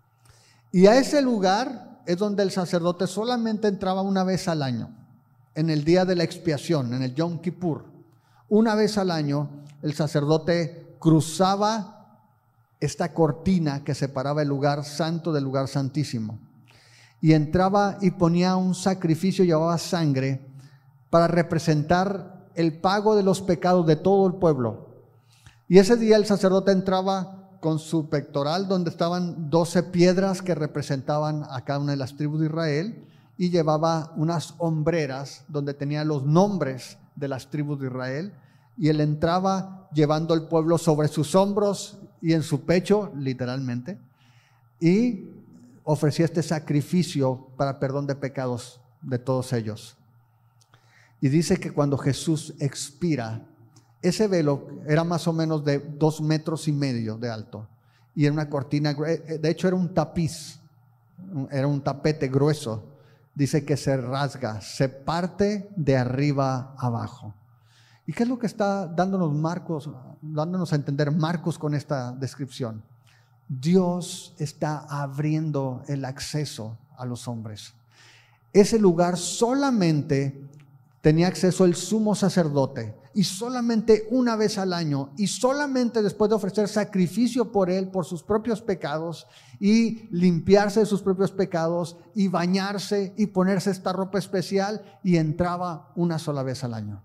A: y a ese lugar es donde el sacerdote solamente entraba una vez al año. En el día de la expiación, en el Yom Kippur, una vez al año, el sacerdote cruzaba esta cortina que separaba el lugar santo del lugar santísimo. Y entraba y ponía un sacrificio, llevaba sangre para representar el pago de los pecados de todo el pueblo. Y ese día el sacerdote entraba con su pectoral, donde estaban 12 piedras que representaban a cada una de las tribus de Israel, y llevaba unas hombreras donde tenía los nombres de las tribus de Israel, y él entraba llevando al pueblo sobre sus hombros y en su pecho, literalmente, y ofrecía este sacrificio para perdón de pecados de todos ellos. Y dice que cuando Jesús expira, ese velo era más o menos de 2,5 metros de alto, y era una cortina, de hecho era un tapiz, era un tapete grueso. Dice que se rasga, se parte de arriba abajo. ¿Y qué es lo que está dándonos a entender Marcos con esta descripción? Dios está abriendo el acceso a los hombres. Ese lugar solamente tenía acceso el sumo sacerdote, y solamente una vez al año, y solamente después de ofrecer sacrificio por él, por sus propios pecados, y limpiarse de sus propios pecados, y bañarse, y ponerse esta ropa especial, y entraba una sola vez al año.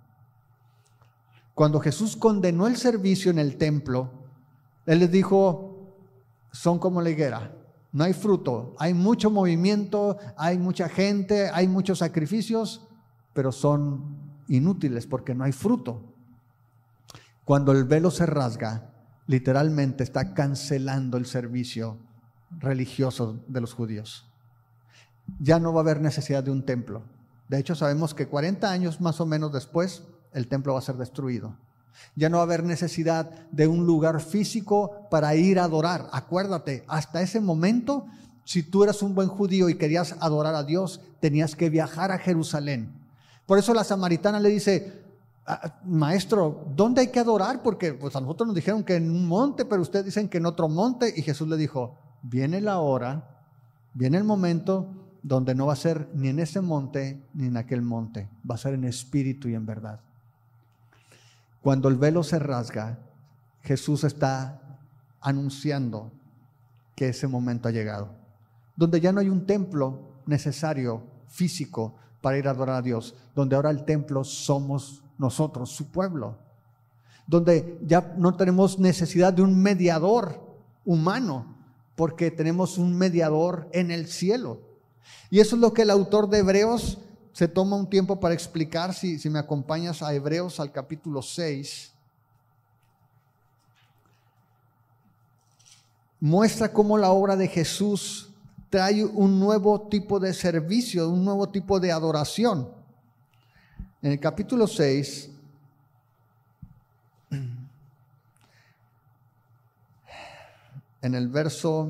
A: Cuando Jesús condenó el servicio en el templo, Él les dijo, son como la higuera, no hay fruto, hay mucho movimiento, hay mucha gente, hay muchos sacrificios, pero son inútiles porque no hay fruto. Cuando el velo se rasga, literalmente está cancelando el servicio religioso de los judíos. Ya no va a haber necesidad de un templo. De hecho, sabemos que 40 años más o menos después, el templo va a ser destruido. Ya no va a haber necesidad de un lugar físico para ir a adorar. Acuérdate, hasta ese momento, si tú eras un buen judío y querías adorar a Dios, tenías que viajar a Jerusalén. Por eso la samaritana le dice, maestro, ¿dónde hay que adorar? Porque pues a nosotros nos dijeron que en un monte, pero ustedes dicen que en otro monte. Y Jesús le dijo, viene la hora, viene el momento donde no va a ser ni en ese monte ni en aquel monte, va a ser en espíritu y en verdad. Cuando el velo se rasga, Jesús está anunciando que ese momento ha llegado, donde ya no hay un templo necesario, físico, para ir a adorar a Dios, donde ahora el templo somos nosotros, su pueblo, donde ya no tenemos necesidad de un mediador humano, porque tenemos un mediador en el cielo. Y eso es lo que el autor de Hebreos se toma un tiempo para explicar. Si me acompañas a Hebreos, al capítulo 6, muestra cómo la obra de Jesús trae un nuevo tipo de servicio, un nuevo tipo de adoración. En el capítulo 6, en el verso,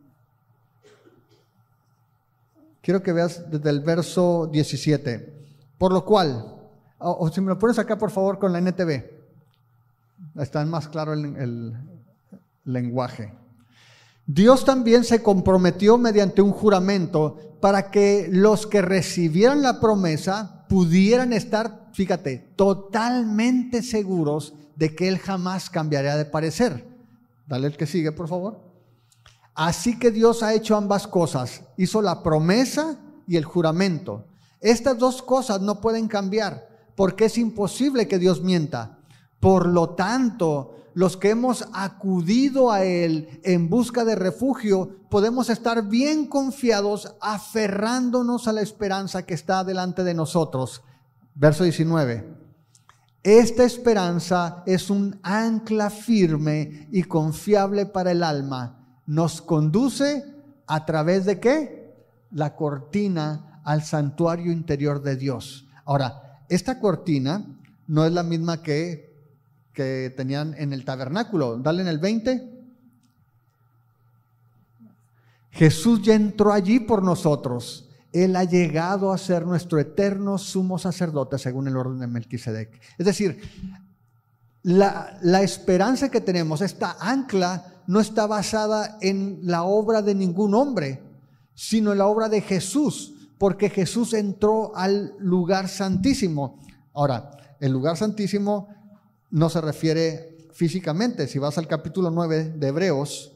A: quiero que veas desde el verso 17. Por lo cual, o si me lo pones acá por favor con la NTV, está más claro el lenguaje. Dios también se comprometió mediante un juramento para que los que recibieran la promesa pudieran estar, fíjate, totalmente seguros de que Él jamás cambiaría de parecer. Dale el que sigue, por favor. Así que Dios ha hecho ambas cosas, hizo la promesa y el juramento. Estas dos cosas no pueden cambiar, porque es imposible que Dios mienta. Por lo tanto, los que hemos acudido a Él en busca de refugio, podemos estar bien confiados, aferrándonos a la esperanza que está delante de nosotros. Verso 19. Esta esperanza es un ancla firme y confiable para el alma. Nos conduce a través de ¿qué? La cortina al santuario interior de Dios. Ahora, esta cortina no es la misma que tenían en el tabernáculo. Dale en el 20. Jesús ya entró allí por nosotros. Él ha llegado a ser nuestro eterno sumo sacerdote según el orden de Melquisedec. Es decir, la esperanza que tenemos, esta ancla, no está basada en la obra de ningún hombre, sino en la obra de Jesús, porque Jesús entró al lugar santísimo. Ahora, el lugar santísimo no se refiere físicamente. Si vas al capítulo 9 de Hebreos,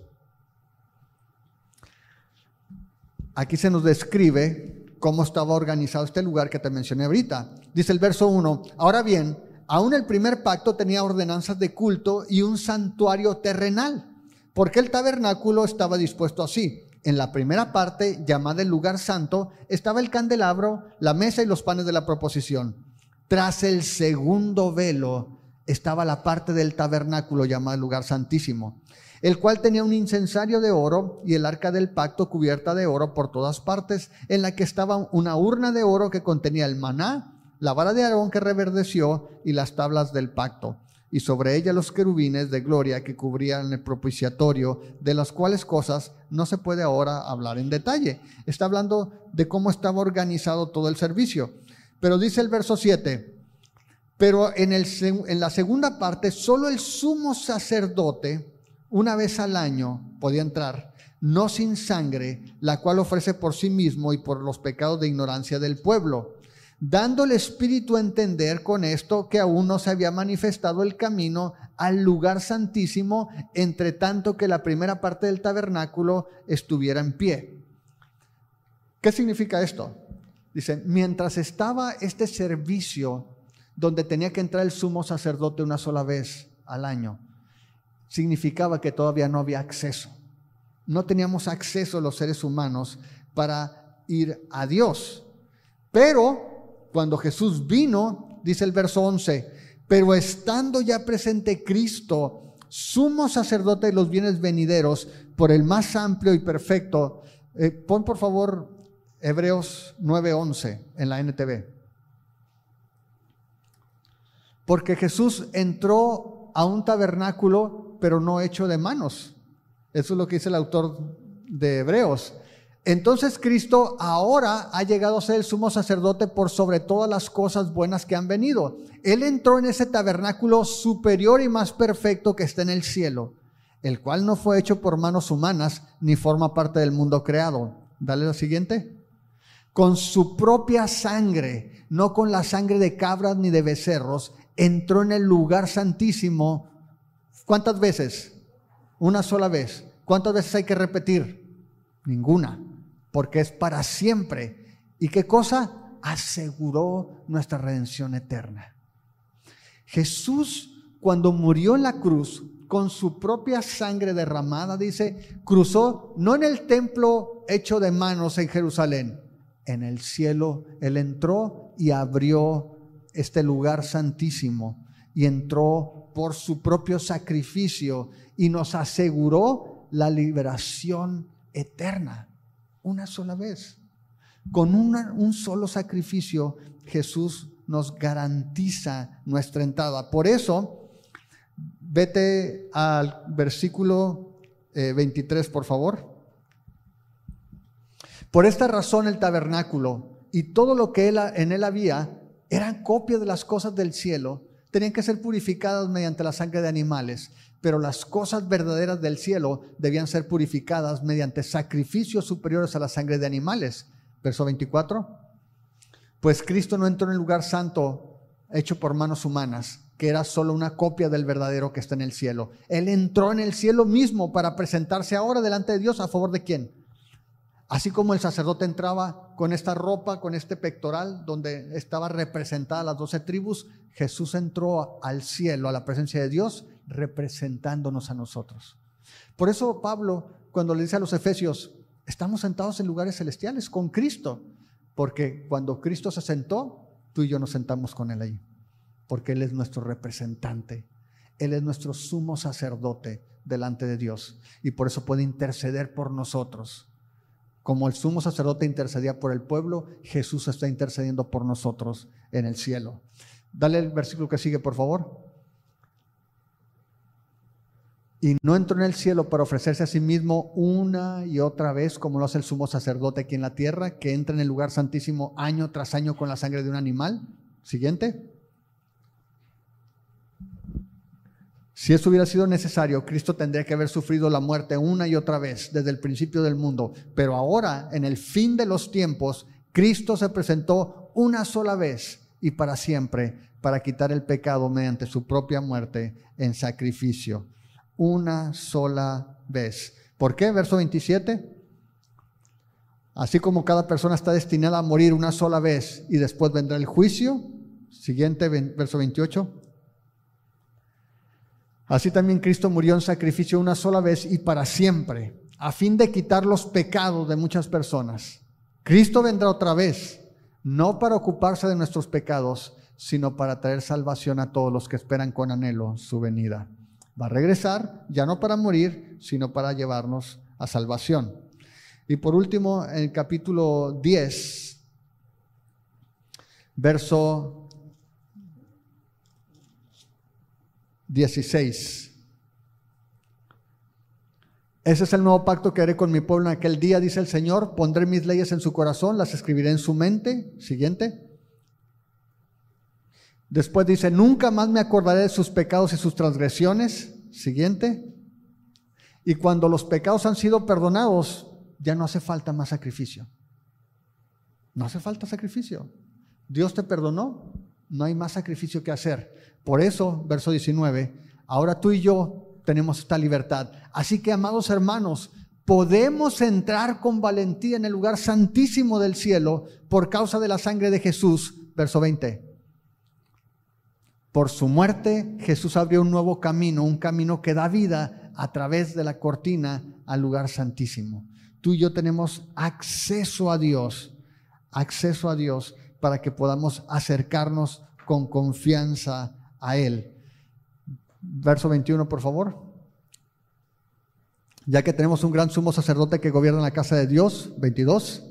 A: aquí se nos describe cómo estaba organizado este lugar que te mencioné ahorita. Dice el verso 1, ahora bien, aún el primer pacto tenía ordenanzas de culto y un santuario terrenal, porque el tabernáculo estaba dispuesto así. En la primera parte, llamada el lugar santo, estaba el candelabro, la mesa y los panes de la proposición. Tras el segundo velo estaba la parte del tabernáculo llamada el lugar santísimo, el cual tenía un incensario de oro y el arca del pacto cubierta de oro por todas partes, en la que estaba una urna de oro que contenía el maná, la vara de Aarón que reverdeció y las tablas del pacto, y sobre ella los querubines de gloria que cubrían el propiciatorio, de las cuales cosas no se puede ahora hablar en detalle. Está hablando de cómo estaba organizado todo el servicio. Pero dice el verso 7, pero en la segunda parte solo el sumo sacerdote una vez al año podía entrar, no sin sangre, la cual ofrece por sí mismo y por los pecados de ignorancia del pueblo, dando el Espíritu a entender con esto que aún no se había manifestado el camino al lugar santísimo, entre tanto que la primera parte del tabernáculo estuviera en pie. ¿Qué significa esto? Dice, mientras estaba este servicio donde tenía que entrar el sumo sacerdote una sola vez al año, significaba que todavía no había acceso. No teníamos acceso los seres humanos para ir a Dios. Pero cuando Jesús vino, dice el verso 11, pero estando ya presente Cristo, sumo sacerdote de los bienes venideros, por el más amplio y perfecto. Pon por favor Hebreos 9:11 en la NTV. Porque Jesús entró a un tabernáculo, pero no hecho de manos. Eso es lo que dice el autor de Hebreos. Entonces Cristo ahora ha llegado a ser el sumo sacerdote por sobre todas las cosas buenas que han venido. Él entró en ese tabernáculo superior y más perfecto que está en el cielo, el cual no fue hecho por manos humanas ni forma parte del mundo creado. Dale la siguiente. Con su propia sangre, no con la sangre de cabras ni de becerros, entró en el lugar santísimo. ¿Cuántas veces? Una sola vez. ¿Cuántas veces hay que repetir? Ninguna, porque es para siempre. ¿Y qué cosa? Aseguró nuestra redención eterna. Jesús, cuando murió en la cruz, con su propia sangre derramada, dice, cruzó no en el templo hecho de manos en Jerusalén, en el cielo. Él entró y abrió este lugar santísimo y entró por su propio sacrificio y nos aseguró la liberación eterna, una sola vez. Con un solo sacrificio, Jesús nos garantiza nuestra entrada. Por eso, vete al versículo 23, por favor. Por esta razón el tabernáculo y todo lo que en él había eran copias de las cosas del cielo, tenían que ser purificadas mediante la sangre de animales, pero las cosas verdaderas del cielo debían ser purificadas mediante sacrificios superiores a la sangre de animales. Verso 24. Pues Cristo no entró en el lugar santo hecho por manos humanas, que era solo una copia del verdadero que está en el cielo. Él entró en el cielo mismo para presentarse ahora delante de Dios. ¿A favor de quién? Así como el sacerdote entraba con esta ropa, con este pectoral, donde estaba representada las 12 tribus, Jesús entró al cielo, a la presencia de Dios, representándonos a nosotros. Por eso Pablo, cuando le dice a los efesios, estamos sentados en lugares celestiales con Cristo, porque cuando Cristo se sentó, tú y yo nos sentamos con Él ahí, porque Él es nuestro representante, Él es nuestro sumo sacerdote delante de Dios, y por eso puede interceder por nosotros. Como el sumo sacerdote intercedía por el pueblo, Jesús está intercediendo por nosotros en el cielo. Dale el versículo que sigue, por favor. Y no entró en el cielo para ofrecerse a sí mismo una y otra vez, como lo hace el sumo sacerdote aquí en la tierra, que entra en el lugar santísimo año tras año con la sangre de un animal. Siguiente. Si eso hubiera sido necesario, Cristo tendría que haber sufrido la muerte una y otra vez desde el principio del mundo. Pero ahora, en el fin de los tiempos, Cristo se presentó una sola vez y para siempre para quitar el pecado mediante su propia muerte en sacrificio. Una sola vez. ¿Por qué? Verso 27. Así como cada persona está destinada a morir una sola vez y después vendrá el juicio. Siguiente, verso 28. Así también Cristo murió en sacrificio una sola vez y para siempre, a fin de quitar los pecados de muchas personas. Cristo vendrá otra vez, no para ocuparse de nuestros pecados, sino para traer salvación a todos los que esperan con anhelo su venida. Va a regresar, ya no para morir, sino para llevarnos a salvación. Y por último, en el capítulo 10, verso 16. Ese es el nuevo pacto que haré con mi pueblo en aquel día, dice el Señor. Pondré mis leyes en su corazón, las escribiré en su mente. Siguiente. Después dice, nunca más me acordaré de sus pecados y sus transgresiones. Siguiente. Y cuando los pecados han sido perdonados, ya no hace falta más sacrificio. No hace falta sacrificio. Dios te perdonó, no hay más sacrificio que hacer. Por eso, verso 19, ahora tú y yo tenemos esta libertad. Así que, amados hermanos, podemos entrar con valentía en el lugar santísimo del cielo por causa de la sangre de Jesús. Verso 20. Por su muerte, Jesús abrió un nuevo camino, un camino que da vida a través de la cortina al lugar santísimo. Tú y yo tenemos acceso a Dios para que podamos acercarnos con confianza a Él. Verso 21, por favor. Ya que tenemos un gran sumo sacerdote que gobierna la casa de Dios. 22.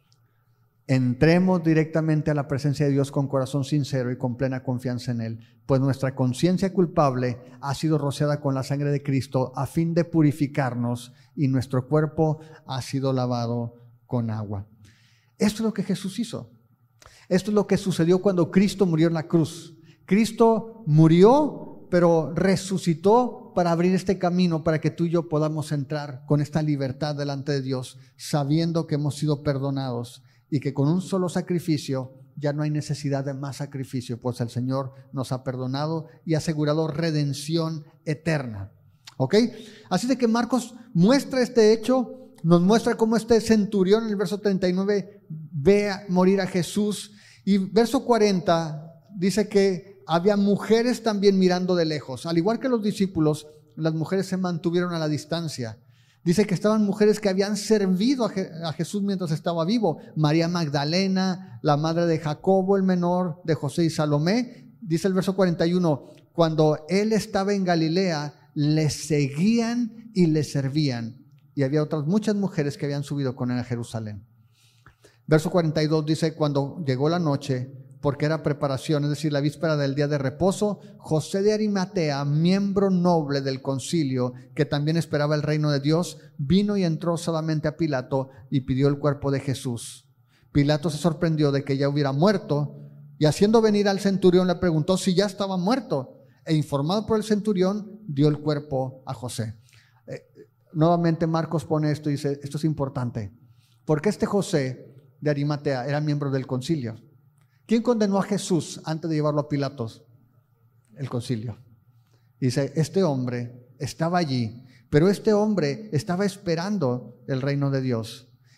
A: Entremos directamente a la presencia de Dios con corazón sincero y con plena confianza en Él, pues nuestra conciencia culpable ha sido rociada con la sangre de Cristo a fin de purificarnos y nuestro cuerpo ha sido lavado con agua. Esto es lo que Jesús hizo. Esto es lo que sucedió cuando Cristo murió en la cruz. Cristo murió, pero resucitó para abrir este camino para que tú y yo podamos entrar con esta libertad delante de Dios, sabiendo que hemos sido perdonados y que con un solo sacrificio ya no hay necesidad de más sacrificio, pues el Señor nos ha perdonado y ha asegurado redención eterna. ¿Ok? Así de que Marcos muestra este hecho, nos muestra cómo este centurión en el verso 39 ve a morir a Jesús, y verso 40 dice que había mujeres también mirando de lejos. Al igual que los discípulos, las mujeres se mantuvieron a la distancia. Dice que estaban mujeres que habían servido a Jesús mientras estaba vivo. María Magdalena, la madre de Jacobo el menor, de José y Salomé. Dice el verso 41, cuando él estaba en Galilea, le seguían y le servían. Y había otras muchas mujeres que habían subido con él a Jerusalén. Verso 42 dice, cuando llegó la noche, porque era preparación, es decir, la víspera del día de reposo, José de Arimatea, miembro noble del concilio, que también esperaba el reino de Dios, vino y entró solamente a Pilato y pidió el cuerpo de Jesús. Pilato se sorprendió de que ya hubiera muerto, y haciendo venir al centurión le preguntó si ya estaba muerto, e informado por el centurión, dio el cuerpo a José. Nuevamente Marcos pone esto y dice, esto es importante, porque este José de Arimatea era miembro del concilio. ¿Quién condenó a Jesús antes de llevarlo a Pilatos? El concilio. Dice, este hombre estaba allí, pero este hombre estaba esperando el reino de Dios.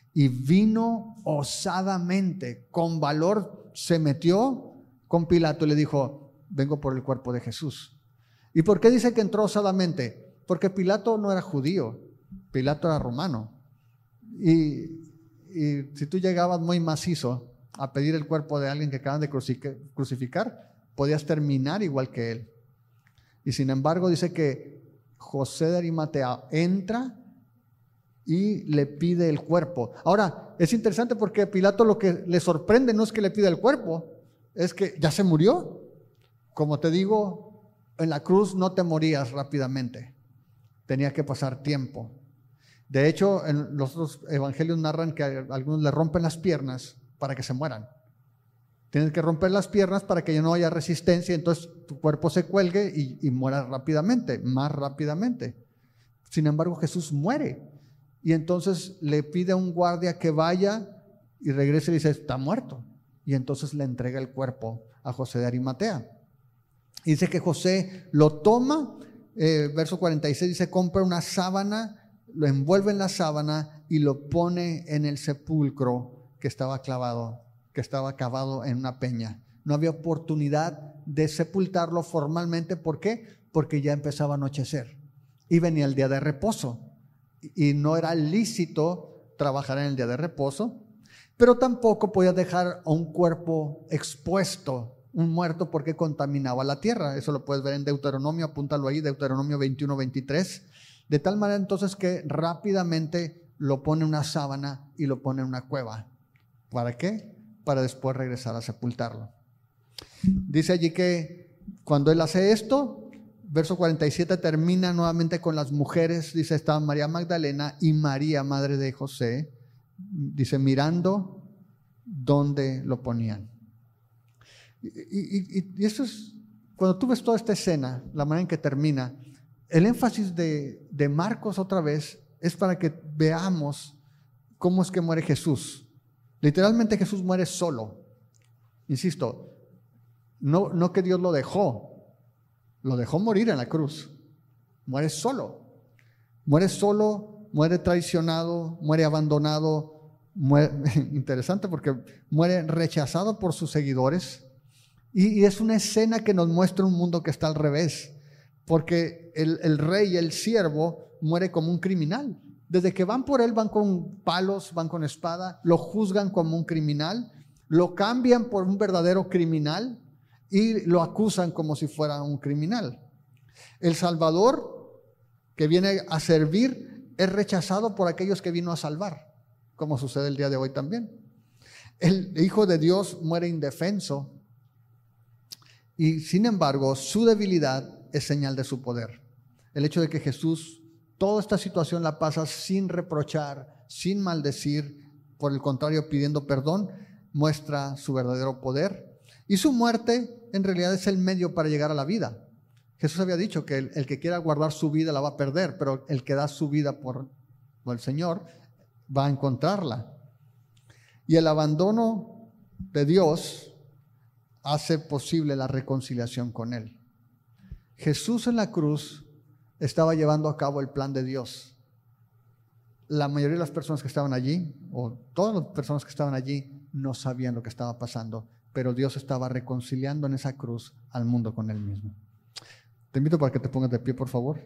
A: y vino osadamente, con valor, se metió con Pilato y le dijo: vengo por el cuerpo de Jesús. ¿Y por qué dice que entró osadamente? Porque Pilato no era judío, Pilato era romano. Y si tú llegabas muy macizo a pedir el cuerpo de alguien que acaban de crucificar, podías terminar igual que él. Y sin embargo dice que José de Arimatea entra y le pide el cuerpo. Ahora, es interesante porque a Pilato lo que le sorprende no es que le pida el cuerpo, es que ya se murió. Como te digo, en la cruz no te morías rápidamente, tenía que pasar tiempo. De hecho, en los otros evangelios narran que a algunos le rompen las piernas para que se mueran. Tienes que romper las piernas para que ya no haya resistencia, entonces tu cuerpo se cuelgue y muera rápidamente, más rápidamente. Sin embargo, Jesús muere. Y entonces le pide a un guardia que vaya y regrese y dice: está muerto. Y entonces le entrega el cuerpo a José de Arimatea. Y dice que José lo toma, verso 46 dice: compra una sábana, lo envuelve en la sábana y lo pone en el sepulcro que estaba cavado en una peña. No había oportunidad de sepultarlo formalmente. ¿Por qué? Porque ya empezaba a anochecer y venía el día de reposo. Y no era lícito trabajar en el día de reposo, pero tampoco podía dejar a un cuerpo expuesto, un muerto, porque contaminaba la tierra. Eso lo puedes ver en Deuteronomio, apúntalo ahí, Deuteronomio 21-23. De tal manera entonces que rápidamente lo pone en una sábana y lo pone en una cueva. ¿Para qué? Para después regresar a sepultarlo. Dice allí que cuando él hace esto, verso 47 termina nuevamente con las mujeres. Dice: estaban María Magdalena y María, madre de José, dice, mirando dónde lo ponían. Y eso es, cuando tú ves toda esta escena, la manera en que termina, el énfasis de Marcos otra vez es para que veamos cómo es que muere Jesús. Literalmente Jesús muere solo. Insisto, no que Dios lo dejó morir en la cruz. Muere solo, muere traicionado, muere abandonado, interesante porque muere rechazado por sus seguidores. Y es una escena que nos muestra un mundo que está al revés, porque el rey, el siervo, muere como un criminal. Desde que van por él, van con palos, van con espada, lo juzgan como un criminal, lo cambian por un verdadero criminal y lo acusan como si fuera un criminal. El Salvador, que viene a servir, es rechazado por aquellos que vino a salvar, como sucede el día de hoy también. El Hijo de Dios muere indefenso y sin embargo su debilidad es señal de su poder. El hecho de que Jesús toda esta situación la pasa sin reprochar, sin maldecir, por el contrario pidiendo perdón, muestra su verdadero poder. Y su muerte en realidad es el medio para llegar a la vida. Jesús había dicho que el que quiera guardar su vida la va a perder, pero el que da su vida por el Señor va a encontrarla. Y el abandono de Dios hace posible la reconciliación con Él. Jesús en la cruz estaba llevando a cabo el plan de Dios. La mayoría de las personas que estaban allí, o todas las personas que estaban allí, no sabían lo que estaba pasando, pero Dios estaba reconciliando en esa cruz al mundo con Él mismo. Te invito para que te pongas de pie, por favor.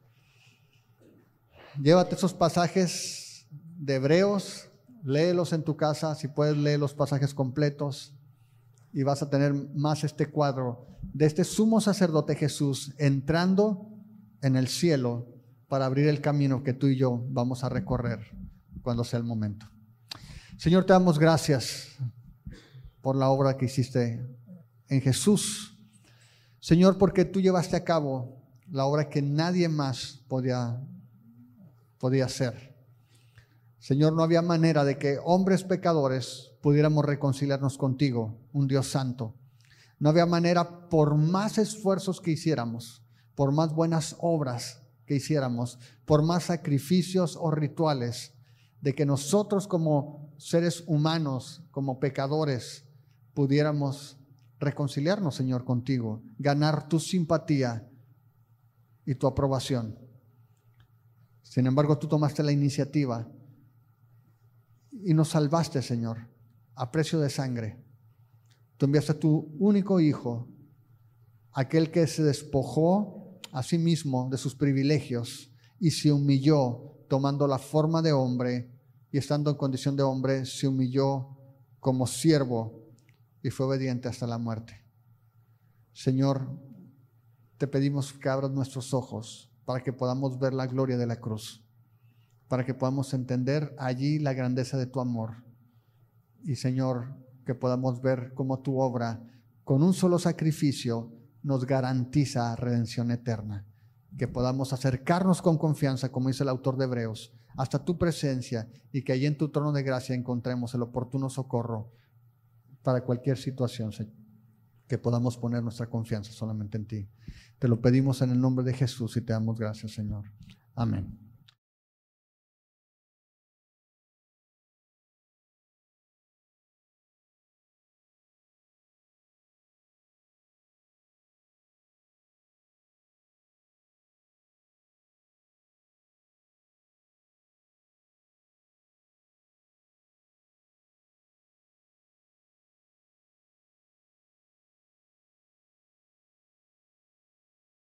A: Llévate esos pasajes de Hebreos, léelos en tu casa, si puedes leer los pasajes completos, y vas a tener más este cuadro de este sumo sacerdote Jesús entrando en el cielo para abrir el camino que tú y yo vamos a recorrer cuando sea el momento. Señor, te damos gracias por la obra que hiciste en Jesús. Señor, porque tú llevaste a cabo la obra que nadie más podía hacer. Señor, no había manera de que hombres pecadores pudiéramos reconciliarnos contigo, un Dios santo. No había manera, por más esfuerzos que hiciéramos, por más buenas obras que hiciéramos, por más sacrificios o rituales, de que nosotros como seres humanos, como pecadores, pudiéramos reconciliarnos, Señor, contigo, ganar tu simpatía y tu aprobación. Sin embargo, tú tomaste la iniciativa y nos salvaste, Señor, a precio de sangre. Tú enviaste a tu único Hijo, aquel que se despojó a sí mismo de sus privilegios y se humilló tomando la forma de hombre, y estando en condición de hombre se humilló como siervo y fue obediente hasta la muerte. Señor, te pedimos que abras nuestros ojos para que podamos ver la gloria de la cruz, para que podamos entender allí la grandeza de tu amor. Y Señor, que podamos ver cómo tu obra, con un solo sacrificio, nos garantiza redención eterna. Que podamos acercarnos con confianza, como dice el autor de Hebreos, hasta tu presencia, y que allí en tu trono de gracia encontremos el oportuno socorro para cualquier situación, Señor. Que podamos poner nuestra confianza solamente en ti. Te lo pedimos en el nombre de Jesús y te damos gracias, Señor. Amén.